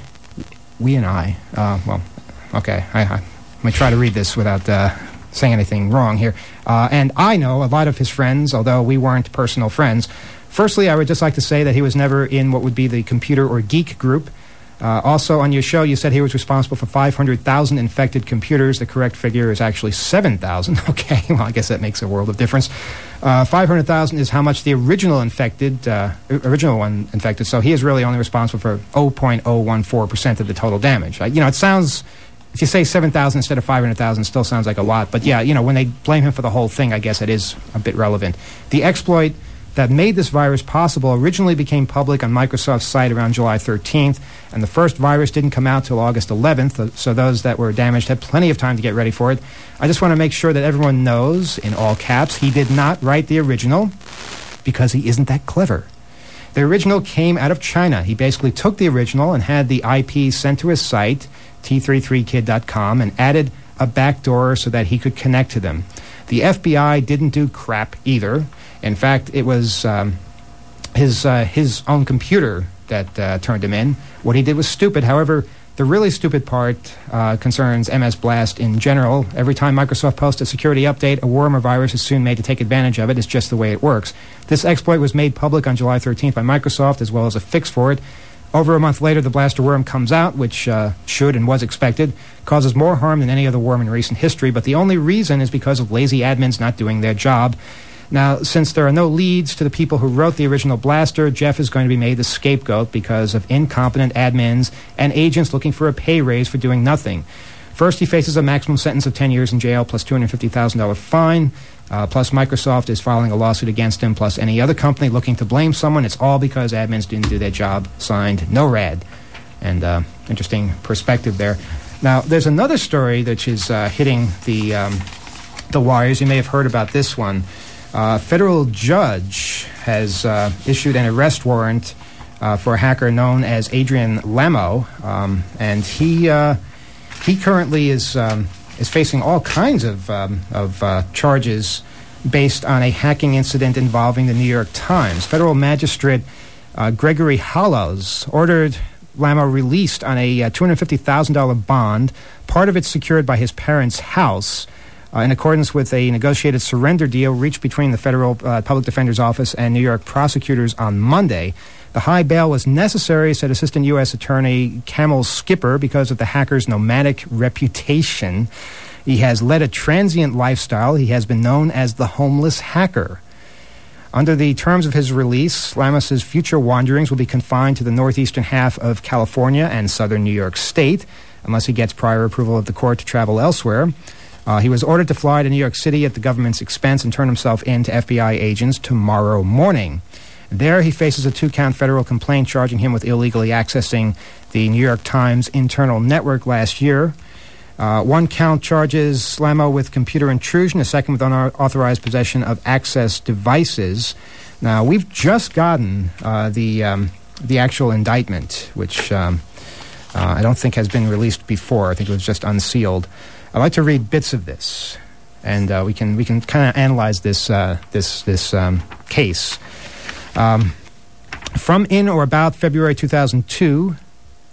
we and I, uh, well, okay, I, I, let me try to read this without uh, saying anything wrong here. Uh, and I know a lot of his friends, although we weren't personal friends. Firstly, I would just like to say that he was never in what would be the computer or geek group. Uh, also, on your show, you said he was responsible for five hundred thousand infected computers. The correct figure is actually seven thousand. Okay, well, I guess that makes a world of difference. Uh, five hundred thousand is how much the original infected, uh, original one infected, so he is really only responsible for zero point zero one four percent of the total damage. Uh, you know, it sounds, if you say seven thousand instead of five hundred thousand, it still sounds like a lot. But yeah, you know, when they blame him for the whole thing, I guess it is a bit relevant. The exploit that made this virus possible originally became public on Microsoft's site around July thirteenth, and the first virus didn't come out till August eleventh, so those that were damaged had plenty of time to get ready for it. I just want to make sure that everyone knows, in all caps, he did not write the original because he isn't that clever. The original came out of China. He basically took the original and had the I P sent to his site, T thirty-three kid dot com, and added a backdoor so that he could connect to them. The F B I didn't do crap either. In fact, it was um, his uh, his own computer that uh, turned him in. What he did was stupid. However, the really stupid part uh, concerns M S Blast in general. Every time Microsoft posts a security update, a worm or virus is soon made to take advantage of it. It's just the way it works. This exploit was made public on July thirteenth by Microsoft, as well as a fix for it. Over a month later, the blaster worm comes out, which uh, should and was expected, causes more harm than any other worm in recent history, but the only reason is because of lazy admins not doing their job. Now, since there are no leads to the people who wrote the original blaster, Jeff is going to be made the scapegoat because of incompetent admins and agents looking for a pay raise for doing nothing. First, he faces a maximum sentence of ten years in jail plus two hundred fifty thousand dollars fine. Uh, plus, Microsoft is filing a lawsuit against him, plus any other company looking to blame someone. It's all because admins didn't do their job. Signed, NORAD. And uh, interesting perspective there. Now, there's another story that is uh, hitting the, um, the wires. You may have heard about this one. Uh, a federal judge has uh, issued an arrest warrant uh, for a hacker known as Adrian Lamo, um, and he uh, he currently is um, is facing all kinds of um, of uh, charges based on a hacking incident involving the New York Times. Federal magistrate uh, Gregory Hollows ordered Lamo released on a uh, two hundred fifty thousand dollars bond, part of it secured by his parents' house. Uh, in accordance with a negotiated surrender deal reached between the Federal uh, Public Defender's Office and New York prosecutors on Monday. The high bail was necessary, said Assistant U S Attorney Camel Skipper, because of the hacker's nomadic reputation. He has led a transient lifestyle. He has been known as the homeless hacker. Under the terms of his release, Lamos's future wanderings will be confined to the northeastern half of California and southern New York State, unless he gets prior approval of the court to travel elsewhere. Uh, he was ordered to fly to New York City at the government's expense and turn himself in to F B I agents tomorrow morning. There, he faces a two-count federal complaint charging him with illegally accessing the New York Times internal network last year. Uh, one count charges Lamo with computer intrusion, a second with unauthorized possession of access devices. Now, we've just gotten uh, the um, the actual indictment, which um, uh, I don't think has been released before. I think it was just unsealed. I'd like to read bits of this, and uh, we can we can kind of analyze this uh, this this um, case. Um, from in or about February two thousand two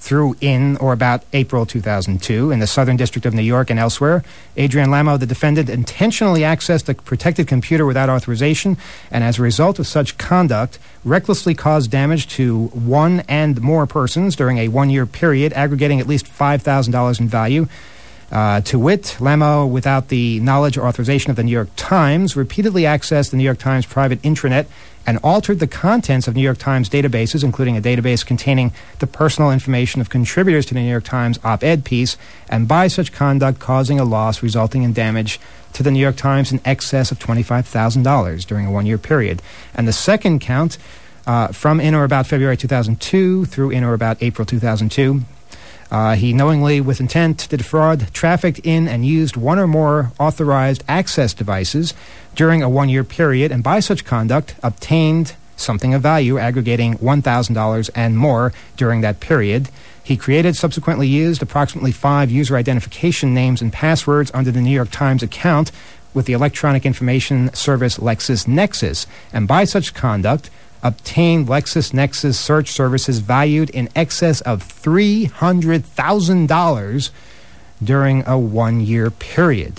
through in or about April two thousand two. In the Southern District of New York and elsewhere, Adrian Lamo, the defendant, intentionally accessed a protected computer without authorization, and as a result of such conduct, recklessly caused damage to one and more persons during a one-year period, aggregating at least five thousand dollars in value. Uh, to wit, Lamo, without the knowledge or authorization of the New York Times, repeatedly accessed the New York Times private intranet and altered the contents of New York Times databases, including a database containing the personal information of contributors to the New York Times op-ed piece, and by such conduct causing a loss resulting in damage to the New York Times in excess of twenty-five thousand dollars during a one-year period. And the second count, uh, from in or about February two thousand two through in or about April two thousand two, Uh, he knowingly, with intent to defraud, trafficked in and used one or more authorized access devices during a one-year period, and by such conduct obtained something of value aggregating one thousand dollars and more during that period. He created, subsequently used, approximately five user identification names and passwords under the New York Times account with the electronic information service LexisNexis, and by such conduct obtained LexisNexis search services valued in excess of three hundred thousand dollars during a one-year period.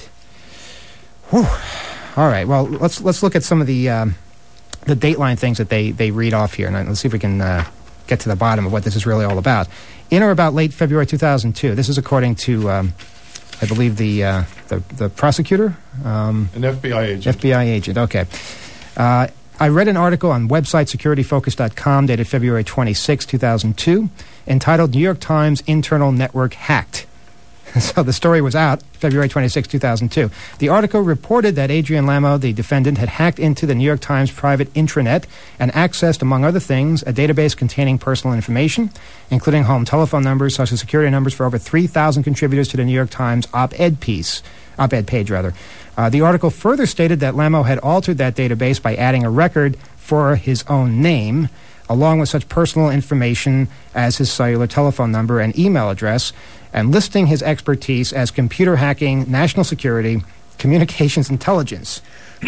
Whew. All right, well, let's let's look at some of the um, the Dateline things that they, they read off here, and let's see if we can uh, get to the bottom of what this is really all about. In or about late February two thousand two, this is according to, um, I believe, the, uh, the, the prosecutor? Um, An F B I agent. F B I agent, okay. Uh, I read an article on website security focus dot com dated February twenty-sixth, two thousand two, entitled New York Times Internal Network Hacked. So the story was out February twenty-sixth, two thousand two. The article reported that Adrian Lamo, the defendant, had hacked into the New York Times private intranet and accessed, among other things, a database containing personal information, including home telephone numbers, social security numbers for over three thousand contributors to the New York Times op-ed piece, op-ed page, rather. Uh, the article further stated that Lamo had altered that database by adding a record for his own name, along with such personal information as his cellular telephone number and email address, and listing his expertise as computer hacking, national security, communications intelligence.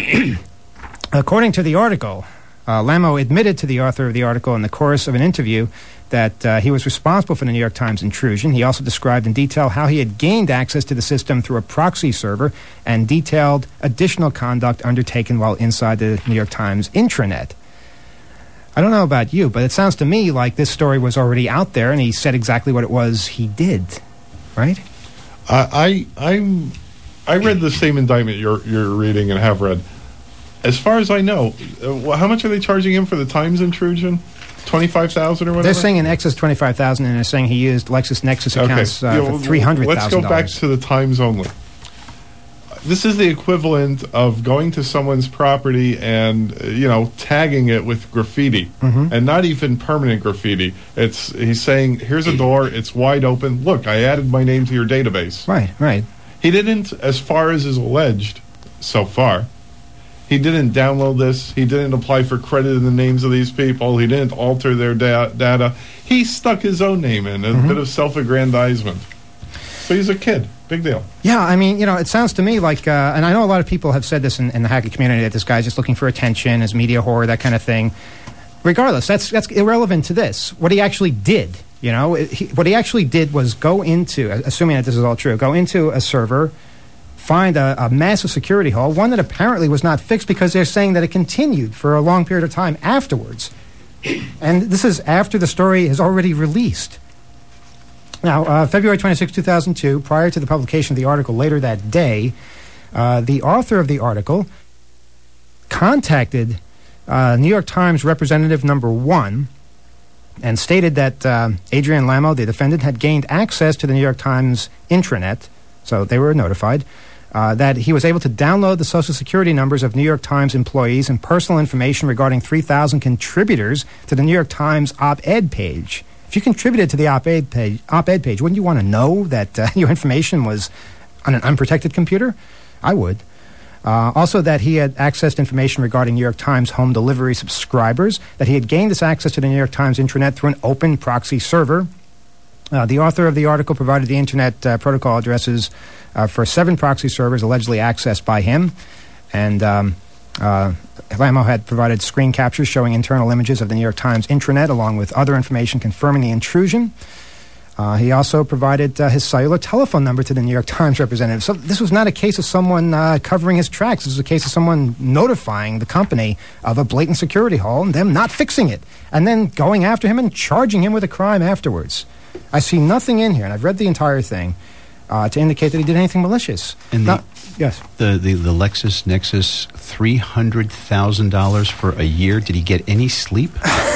According to the article, uh, Lamo admitted to the author of the article in the course of an interview that uh, he was responsible for the New York Times intrusion. He also described in detail how he had gained access to the system through a proxy server and detailed additional conduct undertaken while inside the New York Times intranet. I don't know about you, but it sounds to me like this story was already out there and he said exactly what it was he did, right? Uh, I I'm I read the same indictment you're you're reading and have read. As far as I know, uh, how much are they charging him for the Times intrusion? Twenty-five thousand or whatever. They're saying in excess twenty-five thousand, and they're saying he used LexisNexis accounts okay. uh, yeah, for three hundred thousand. Let's go back to the Times only. This is the equivalent of going to someone's property and uh, you know tagging it with graffiti, mm-hmm. and not even permanent graffiti. It's he's saying, "Here's a door. It's wide open. Look, I added my name to your database." Right, right. He didn't, as far as is alleged so far. He didn't download this. He didn't apply for credit in the names of these people. He didn't alter their da- data. He stuck his own name in, a mm-hmm. bit of self-aggrandizement. So he's a kid. Big deal. Yeah, I mean, you know, it sounds to me like, uh, and I know a lot of people have said this in, in the hacking community, that this guy's just looking for attention, his media whore, that kind of thing. Regardless, that's that's irrelevant to this. What he actually did, you know, he, what he actually did was go into, assuming that this is all true, go into a server, find a, a massive security hole, one that apparently was not fixed because they're saying that it continued for a long period of time afterwards. And this is after the story is already released. Now, uh, February twenty-sixth, two thousand two, prior to the publication of the article later that day, uh, the author of the article contacted uh, New York Times representative number one and stated that uh, Adrian Lamo, the defendant, had gained access to the New York Times intranet, so they were notified, Uh, that he was able to download the Social Security numbers of New York Times employees and personal information regarding three thousand contributors to the New York Times op-ed page. If you contributed to the op-ed page, op-ed page wouldn't you want to know that uh, your information was on an unprotected computer? I would. Uh, also, that he had accessed information regarding New York Times home delivery subscribers, that he had gained this access to the New York Times intranet through an open proxy server. Uh, the author of the article provided the internet uh, protocol addresses uh, for seven proxy servers allegedly accessed by him. And um, uh, Lamo had provided screen captures showing internal images of the New York Times intranet, along with other information confirming the intrusion. Uh, he also provided uh, his cellular telephone number to the New York Times representative. So this was not a case of someone uh, covering his tracks. This was a case of someone notifying the company of a blatant security hole and them not fixing it, and then going after him and charging him with a crime afterwards. I see nothing in here, and I've read the entire thing, uh, to indicate that he did anything malicious. And the, Now, yes. the, the, the Lexus Nexus, three hundred thousand dollars for a year. Did he get any sleep?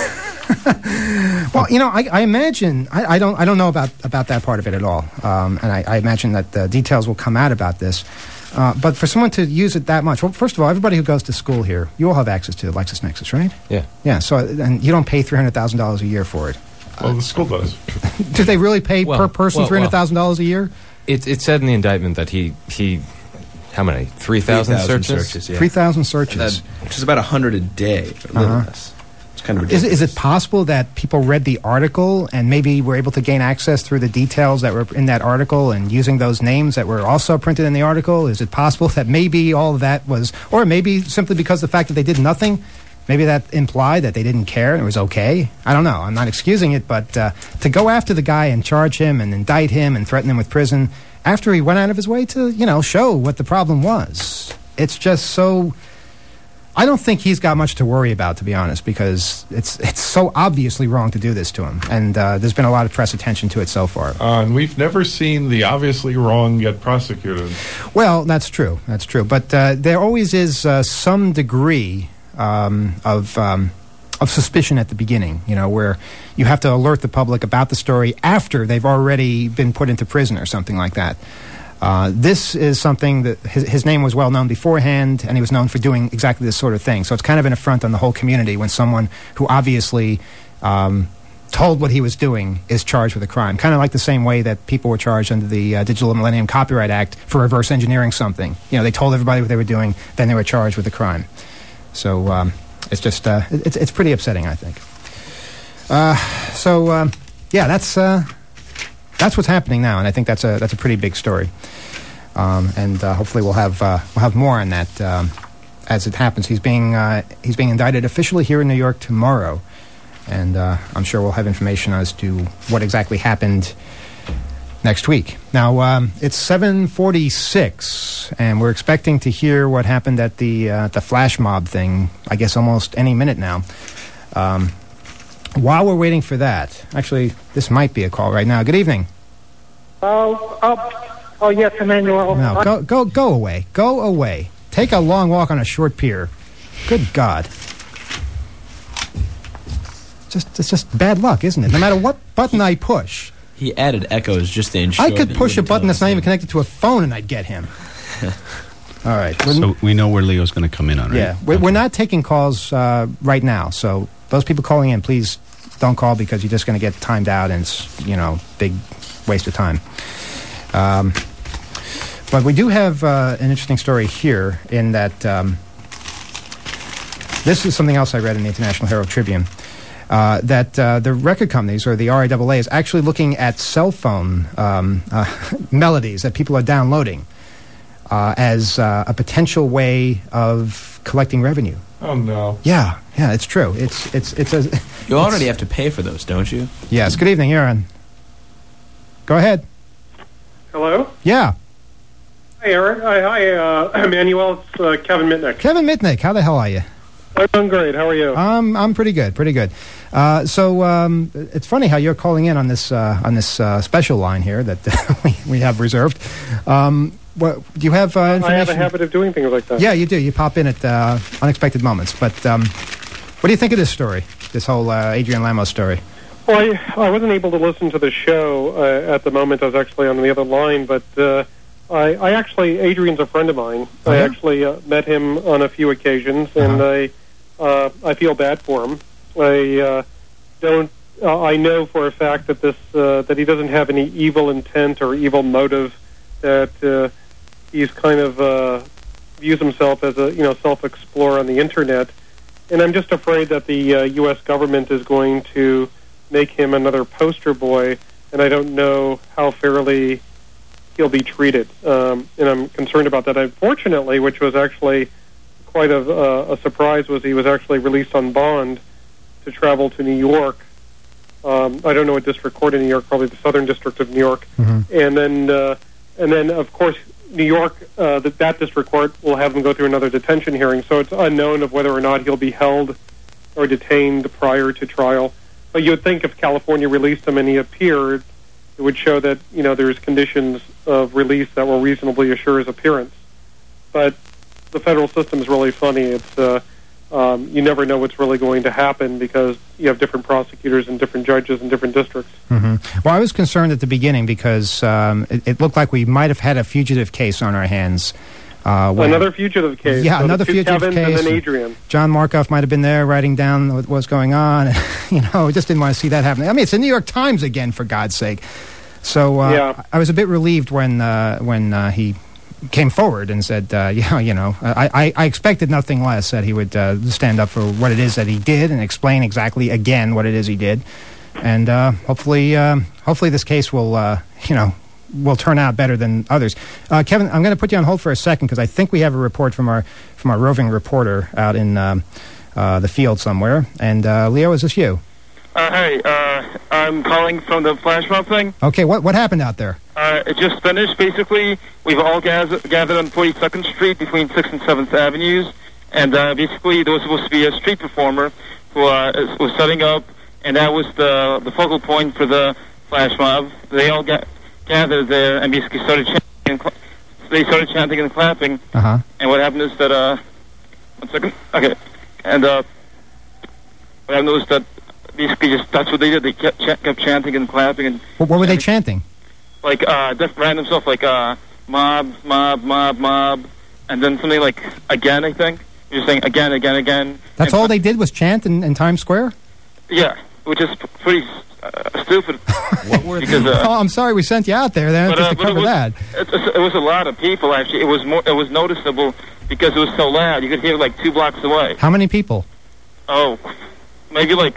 Well, you know, I, I imagine I, I don't I don't know about, about that part of it at all, um, and I, I imagine that the details will come out about this. Uh, but for someone to use it that much, well, first of all, everybody who goes to school here, you all have access to the LexisNexis, right? Yeah. Yeah. So, and you don't pay three hundred thousand dollars a year for it. Well, the school does. Do they really pay Well, per person well, three hundred thousand dollars a year? It, it said in the indictment that he, he how many? three thousand searches? yeah. Three thousand searches. That, which is about a hundred a day, or a little Uh-huh. less. It's kind of Is, ridiculous. is it possible that people read the article and maybe were able to gain access through the details that were in that article and using those names that were also printed in the article? Is it possible that maybe all of that was, or maybe simply because the fact that they did nothing, maybe that implied that they didn't care and it was okay? I don't know. I'm not excusing it, but uh, to go after the guy and charge him and indict him and threaten him with prison after he went out of his way to, you know, show what the problem was, it's just so... I don't think he's got much to worry about, to be honest, because it's it's so obviously wrong to do this to him. And uh, there's been a lot of press attention to it so far. Uh, and we've never seen the obviously wrong get prosecuted. Well, that's true. That's true. But uh, there always is uh, some degree um, of um, of suspicion at the beginning, you know, where you have to alert the public about the story after they've already been put into prison or something like that. Uh, this is something that his, his name was well known beforehand, and he was known for doing exactly this sort of thing. So it's kind of an affront on the whole community when someone who obviously um, told what he was doing is charged with a crime. Kind of like the same way that people were charged under the uh, Digital Millennium Copyright Act for reverse engineering something. You know, they told everybody what they were doing, then they were charged with a crime. So um, it's just uh, it's it's pretty upsetting, I think. Uh, so um, yeah, that's. Uh, That's what's happening now, and I think that's a that's a pretty big story. Um, and uh, hopefully we'll have uh, we'll have more on that um, as it happens. He's being uh, he's being indicted officially here in New York tomorrow, and uh, I'm sure we'll have information as to what exactly happened next week. Now um, it's seven forty-six, and we're expecting to hear what happened at the uh, the flash mob thing. I guess almost any minute now. Um, While we're waiting for that, actually, this might be a call right now. Good evening. Oh, oh, oh yes, Emmanuel. No, go, go, go away. Go away. Take a long walk on a short pier. Good God. Just, it's just bad luck, isn't it? No matter what button I push. He added echoes just to ensure. I could that push you a button that's not even connected to a phone and I'd get him. All right. So we know where Leo's going to come in on, right? Yeah. We're, we're not taking calls uh, right now, so those people calling in, please don't call because you're just going to get timed out and it's, you know, big waste of time. Um, but we do have uh, an interesting story here in that um, this is something else I read in the International Herald Tribune, uh, that uh, the record companies, or the R I A A, is actually looking at cell phone um, uh, melodies that people are downloading uh, as uh, a potential way of collecting revenue. Oh, no. Yeah, yeah, it's true. It's it's it's a. You already have to pay for those, don't you? Yes. Good evening, Aaron. Go ahead. Hello? Yeah. Hi, Aaron. Hi, hi uh, Emmanuel. It's uh, Kevin Mitnick. Kevin Mitnick, how the hell are you? I'm doing great. How are you? Um, I'm pretty good, pretty good. Uh, so um, it's funny how you're calling in on this uh, on this uh, special line here that we, we have reserved. Um, what, do you have uh, information? I have a habit of doing things like that. Yeah, you do. You pop in at uh, unexpected moments. But um, what do you think of this story, this whole uh, Adrian Lamos story? Well, I, I wasn't able to listen to the show uh, at the moment. I was actually on the other line, but uh, I, I actually, Adrian's a friend of mine. Oh, I yeah? actually uh, met him on a few occasions, and Uh-huh. I, uh, I feel bad for him. I uh, don't. Uh, I know for a fact that this uh, that he doesn't have any evil intent or evil motive. That uh, he's kind of uh, views himself as a you know self-explorer on the internet, and I'm just afraid that the uh, U S government is going to make him another poster boy, and I don't know how fairly he'll be treated. Um, and I'm concerned about that. Unfortunately, which was actually quite a, uh, a surprise, was he was actually released on bond to travel to New York Um, I don't know what district court in New York, probably the Southern District of New York. Mm-hmm. And then, uh, and then of course, New York, uh, that, that district court will have him go through another detention hearing. So it's unknown of whether or not he'll be held or detained prior to trial. But you would think if California released him and he appeared, it would show that, you know, there's conditions of release that will reasonably assure his appearance. But the federal system is really funny. It's uh, um, you never know what's really going to happen because you have different prosecutors and different judges in different districts. Mm-hmm. Well, I was concerned at the beginning because um, it, it looked like we might have had a fugitive case on our hands. Uh, when, another fugitive case. Yeah, so another the two fugitive Kevins case. And then Adrian. John Markoff might have been there writing down what was going on. You know, just didn't want to see that happen. I mean, it's the New York Times again, for God's sake. So uh, yeah. I was a bit relieved when uh, when uh, he came forward and said, uh, yeah, you know, I, I, I expected nothing less, that he would uh, stand up for what it is that he did and explain exactly again what it is he did. And uh, hopefully, um, hopefully this case will, uh, you know, will turn out better than others. Uh, Kevin, I'm going to put you on hold for a second because I think we have a report from our from our roving reporter out in um, uh, the field somewhere. And uh, Leo, is this you? Uh, hey, uh, I'm calling from the flash mob thing. Okay, what what happened out there? Uh, it just finished, basically. We've all gather, gathered on forty-second Street between sixth and seventh Avenues, and uh, basically there was supposed to be a street performer who uh, was setting up, and that was the the focal point for the flash mob. They all got gathered there and basically started chanting. And cl- they started chanting and clapping, uh-huh. and what happened is that, uh, one second, okay, and uh, what happened was that basically just that's what they did. They kept, ch- kept chanting and clapping. And What, what were they chanting? Like uh, def- random stuff like uh, mob, mob, mob, mob, and then something like again, I think. You're just saying again, again, again. That's and, all they did was chant in, in Times Square? Yeah, which is p- pretty uh, stupid. What were because, uh, oh, I'm sorry we sent you out there then but, just uh, to but it cover was, that. It, it was a lot of people, actually. It was more. It was noticeable because it was so loud. You could hear like two blocks away. How many people? Oh, maybe like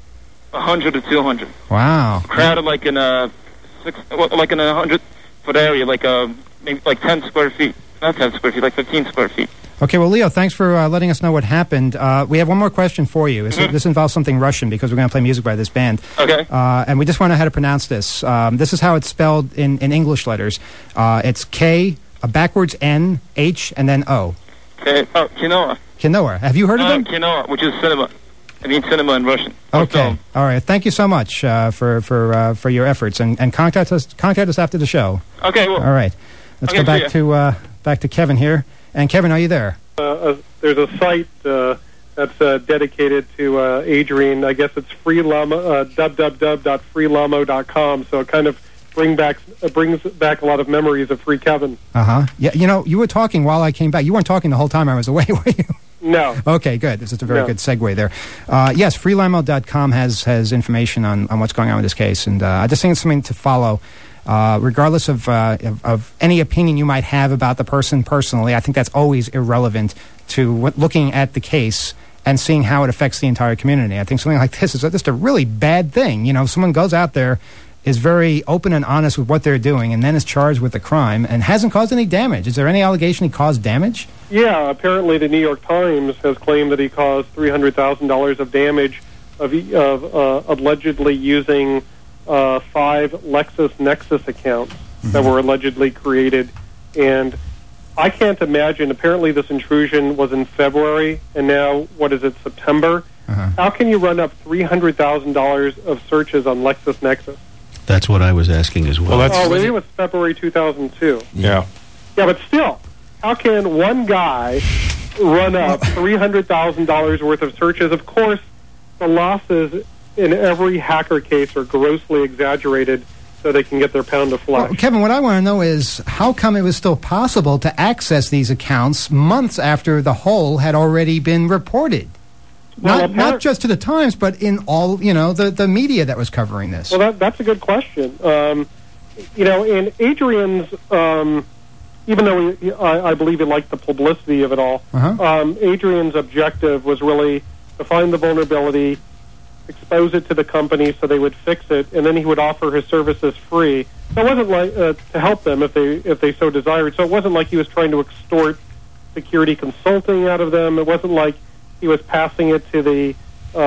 a hundred or two hundred. Wow. Crowded like in a six, well, like in a hundred foot area, like uh, maybe like ten square feet. Not ten square feet, like fifteen square feet. Okay, well, Leo, thanks for uh, letting us know what happened. Uh, we have one more question for you. This, Mm-hmm. this involves something Russian because we're going to play music by this band. Okay. Uh, and we just want to know how to pronounce this. Um, this is how it's spelled in, in English letters. Uh, it's K, a backwards N, H, and then O. Okay. Oh, quinoa. Quinoa. Have you heard of uh, them? Quinoa, which is cinema. I mean cinema in Russian. Okay. All right. Thank you so much uh, for for uh, for your efforts, and, and contact us contact us after the show. Okay. Well. All right. Let's Okay, go back see ya. to uh, back to Kevin here. And Kevin, are you there? Uh, uh, there's a site uh, that's uh, dedicated to uh, Adrian. I guess it's free lamo, uh, w w w dot free lamo dot com. So it kind of bring back uh, brings back a lot of memories of Free Kevin. Uh huh. Yeah. You know, you were talking while I came back. You weren't talking the whole time I was away, were you? No. Okay, good. This is a very No. good segue there. Uh, yes, free lamo dot com has has information on, on what's going on with this case, and uh, I just think it's something to follow. Uh, regardless of, uh, of of any opinion you might have about the person personally, I think that's always irrelevant to what, looking at the case and seeing how it affects the entire community. I think something like this is just a really bad thing. You know, someone goes out there, is very open and honest with what they're doing, and then is charged with a crime and hasn't caused any damage. Is there any allegation he caused damage? Yeah, apparently the New York Times has claimed that he caused three hundred thousand dollars of damage of, e- of uh, allegedly using uh, five LexisNexis accounts mm-hmm. that were allegedly created. And I can't imagine, apparently this intrusion was in February, and now, what is it, September? Uh-huh. How can you run up three hundred thousand dollars of searches on LexisNexis? That's what I was asking as well. oh, maybe it was February two thousand two. Yeah. Yeah, but still, how can one guy run up three hundred thousand dollars worth of searches? Of course, the losses in every hacker case are grossly exaggerated so they can get their pound of flesh. Well, Kevin, what I want to know is how come it was still possible to access these accounts months after the whole had already been reported? Well, not, appar- not just to the Times, but in all, you know, the, the media that was covering this. Well, that, that's a good question. Um, you know, in Adrian's, um, even though he, I, I believe he liked the publicity of it all, Uh-huh. um, Adrian's objective was really to find the vulnerability, expose it to the company so they would fix it, and then he would offer his services free. So it wasn't like uh, to help them if they if they so desired. So it wasn't like he was trying to extort security consulting out of them. It wasn't like he was passing it to the uh,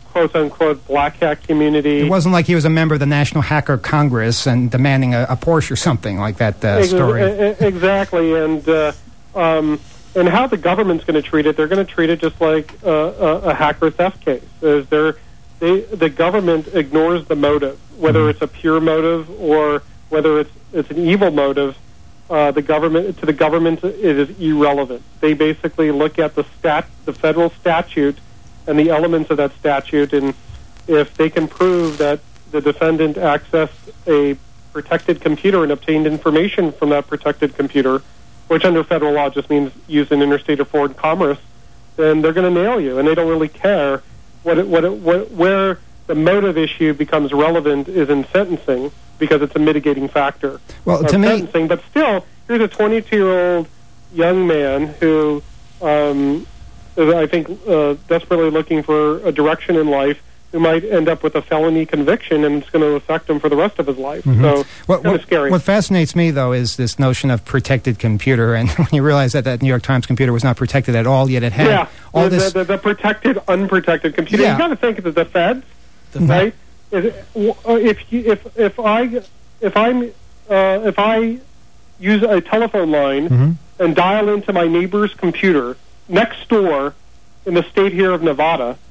quote-unquote black hat community. It wasn't like he was a member of the National Hacker Congress and demanding a, a Porsche or something like that uh, Ex- story. Exactly, and uh, um, and how the government's going to treat it, they're going to treat it just like uh, a, a hacker theft case. Is there, they, the government ignores the motive, whether mm-hmm. it's a pure motive or whether it's it's an evil motive. Uh, the government to the government it is irrelevant. They basically look at the stat, the federal statute, and the elements of that statute, and if they can prove that the defendant accessed a protected computer and obtained information from that protected computer, which under federal law just means used in interstate or foreign commerce, then they're going to nail you, and they don't really care. What it, what, it, what where the motive issue becomes relevant is in sentencing, because it's a mitigating factor well, of to me, sentencing. But still, here's a twenty-two-year-old young man who um, is, I think, uh, desperately looking for a direction in life, who might end up with a felony conviction, and it's going to affect him for the rest of his life. Mm-hmm. So what, it's kind of scary. What fascinates me, though, is this notion of protected computer, and when you realize that that New York Times computer was not protected at all, yet it had yeah, all the, this... The, the, the protected, unprotected computer. Yeah. You got to think of the feds, The right? Is it, uh, if you, if if I if I'm uh, if I use a telephone line mm-hmm. and dial into my neighbor's computer next door in the state here of Nevada,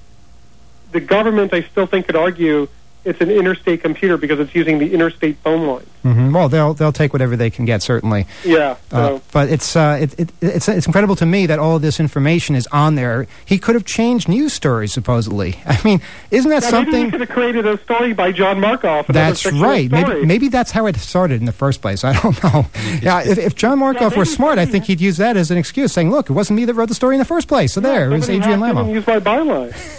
the government, I still think, could argue it's an interstate computer because it's using the interstate phone line. Mm-hmm. Well, they'll they'll take whatever they can get, certainly. Yeah. Uh, So. but it's uh, it, it, it's it's incredible to me that all of this information is on there. He could have changed news stories, supposedly. I mean, isn't that Yeah, something? Maybe he could have created a story by John Markoff. That's right. Story. Maybe maybe that's how it started in the first place. I don't know. Yeah, if, if John Markoff Yeah, were smart, I think he'd use that as an excuse, saying, "Look, it wasn't me that wrote the story in the first place." So there, it was Somebody Adrian hacked in Lamo. and used my byline.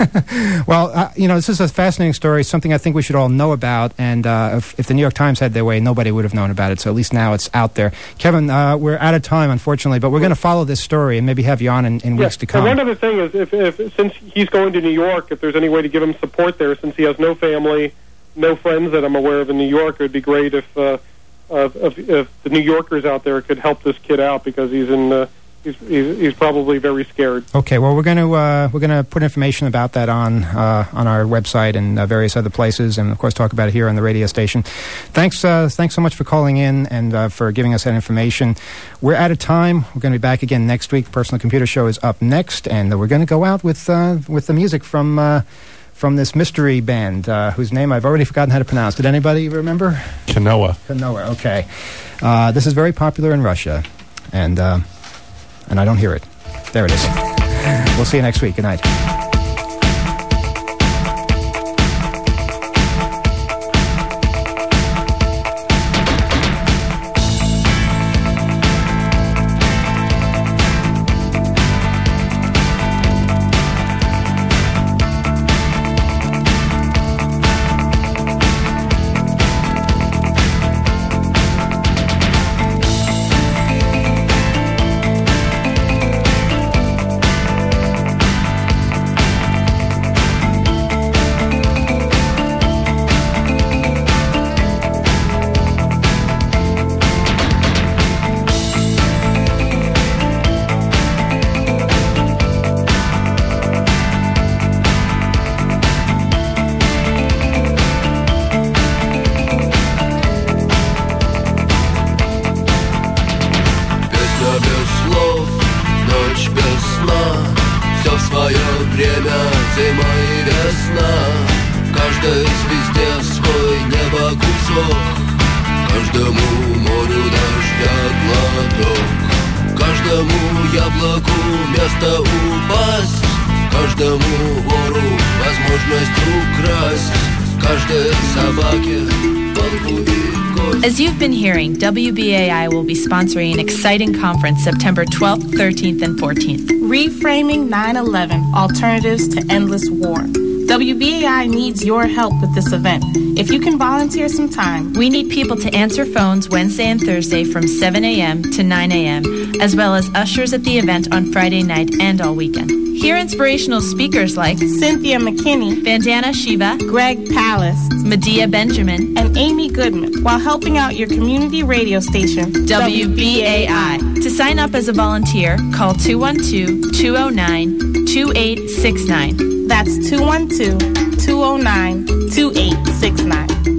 Well, uh, you know, this is a fascinating story, something I think we should all know about, and uh, if, if the New York Times had their way, nobody would have known about it, so at least now it's out there. Kevin, uh, we're out of time, unfortunately, but we're going to follow this story and maybe have you on in, in Yeah, weeks to come. And one other thing is, if, if since he's going to New York, if there's any way to give him support there, since he has no family, no friends that I'm aware of in New York, it would be great if, uh, if, if, if the New Yorkers out there could help this kid out, because he's in... Uh, He's, he's, he's probably very scared. Okay, well, we're going to uh, we're going to put information about that on uh, on our website and uh, various other places, and of course talk about it here on the radio station. Thanks, uh, thanks so much for calling in and uh, for giving us that information. We're out of time. We're going to be back again next week. The Personal Computer Show is up next, and we're going to go out with uh, with the music from uh, from this mystery band uh, whose name I've already forgotten how to pronounce. Did anybody remember? Kanoa. Kanoa. Okay, uh, this is very popular in Russia, and. Uh, And I don't hear it. There it is. We'll see you next week. Good night. As you've been hearing, W B A I will be sponsoring an exciting conference September twelfth, thirteenth, and fourteenth. Reframing nine eleven, Alternatives to Endless War. W B A I needs your help with this event. If you can volunteer some time. We need people to answer phones Wednesday and Thursday from seven a.m. to nine a.m., as well as ushers at the event on Friday night and all weekend. Hear inspirational speakers like Cynthia McKinney, Vandana Shiva, Greg Pallas, Medea Benjamin, and Amy Goodman, while helping out your community radio station, W B A I. To sign up as a volunteer, call two one two, two oh nine, two eight six nine. That's two one two, two oh nine, two eight six nine.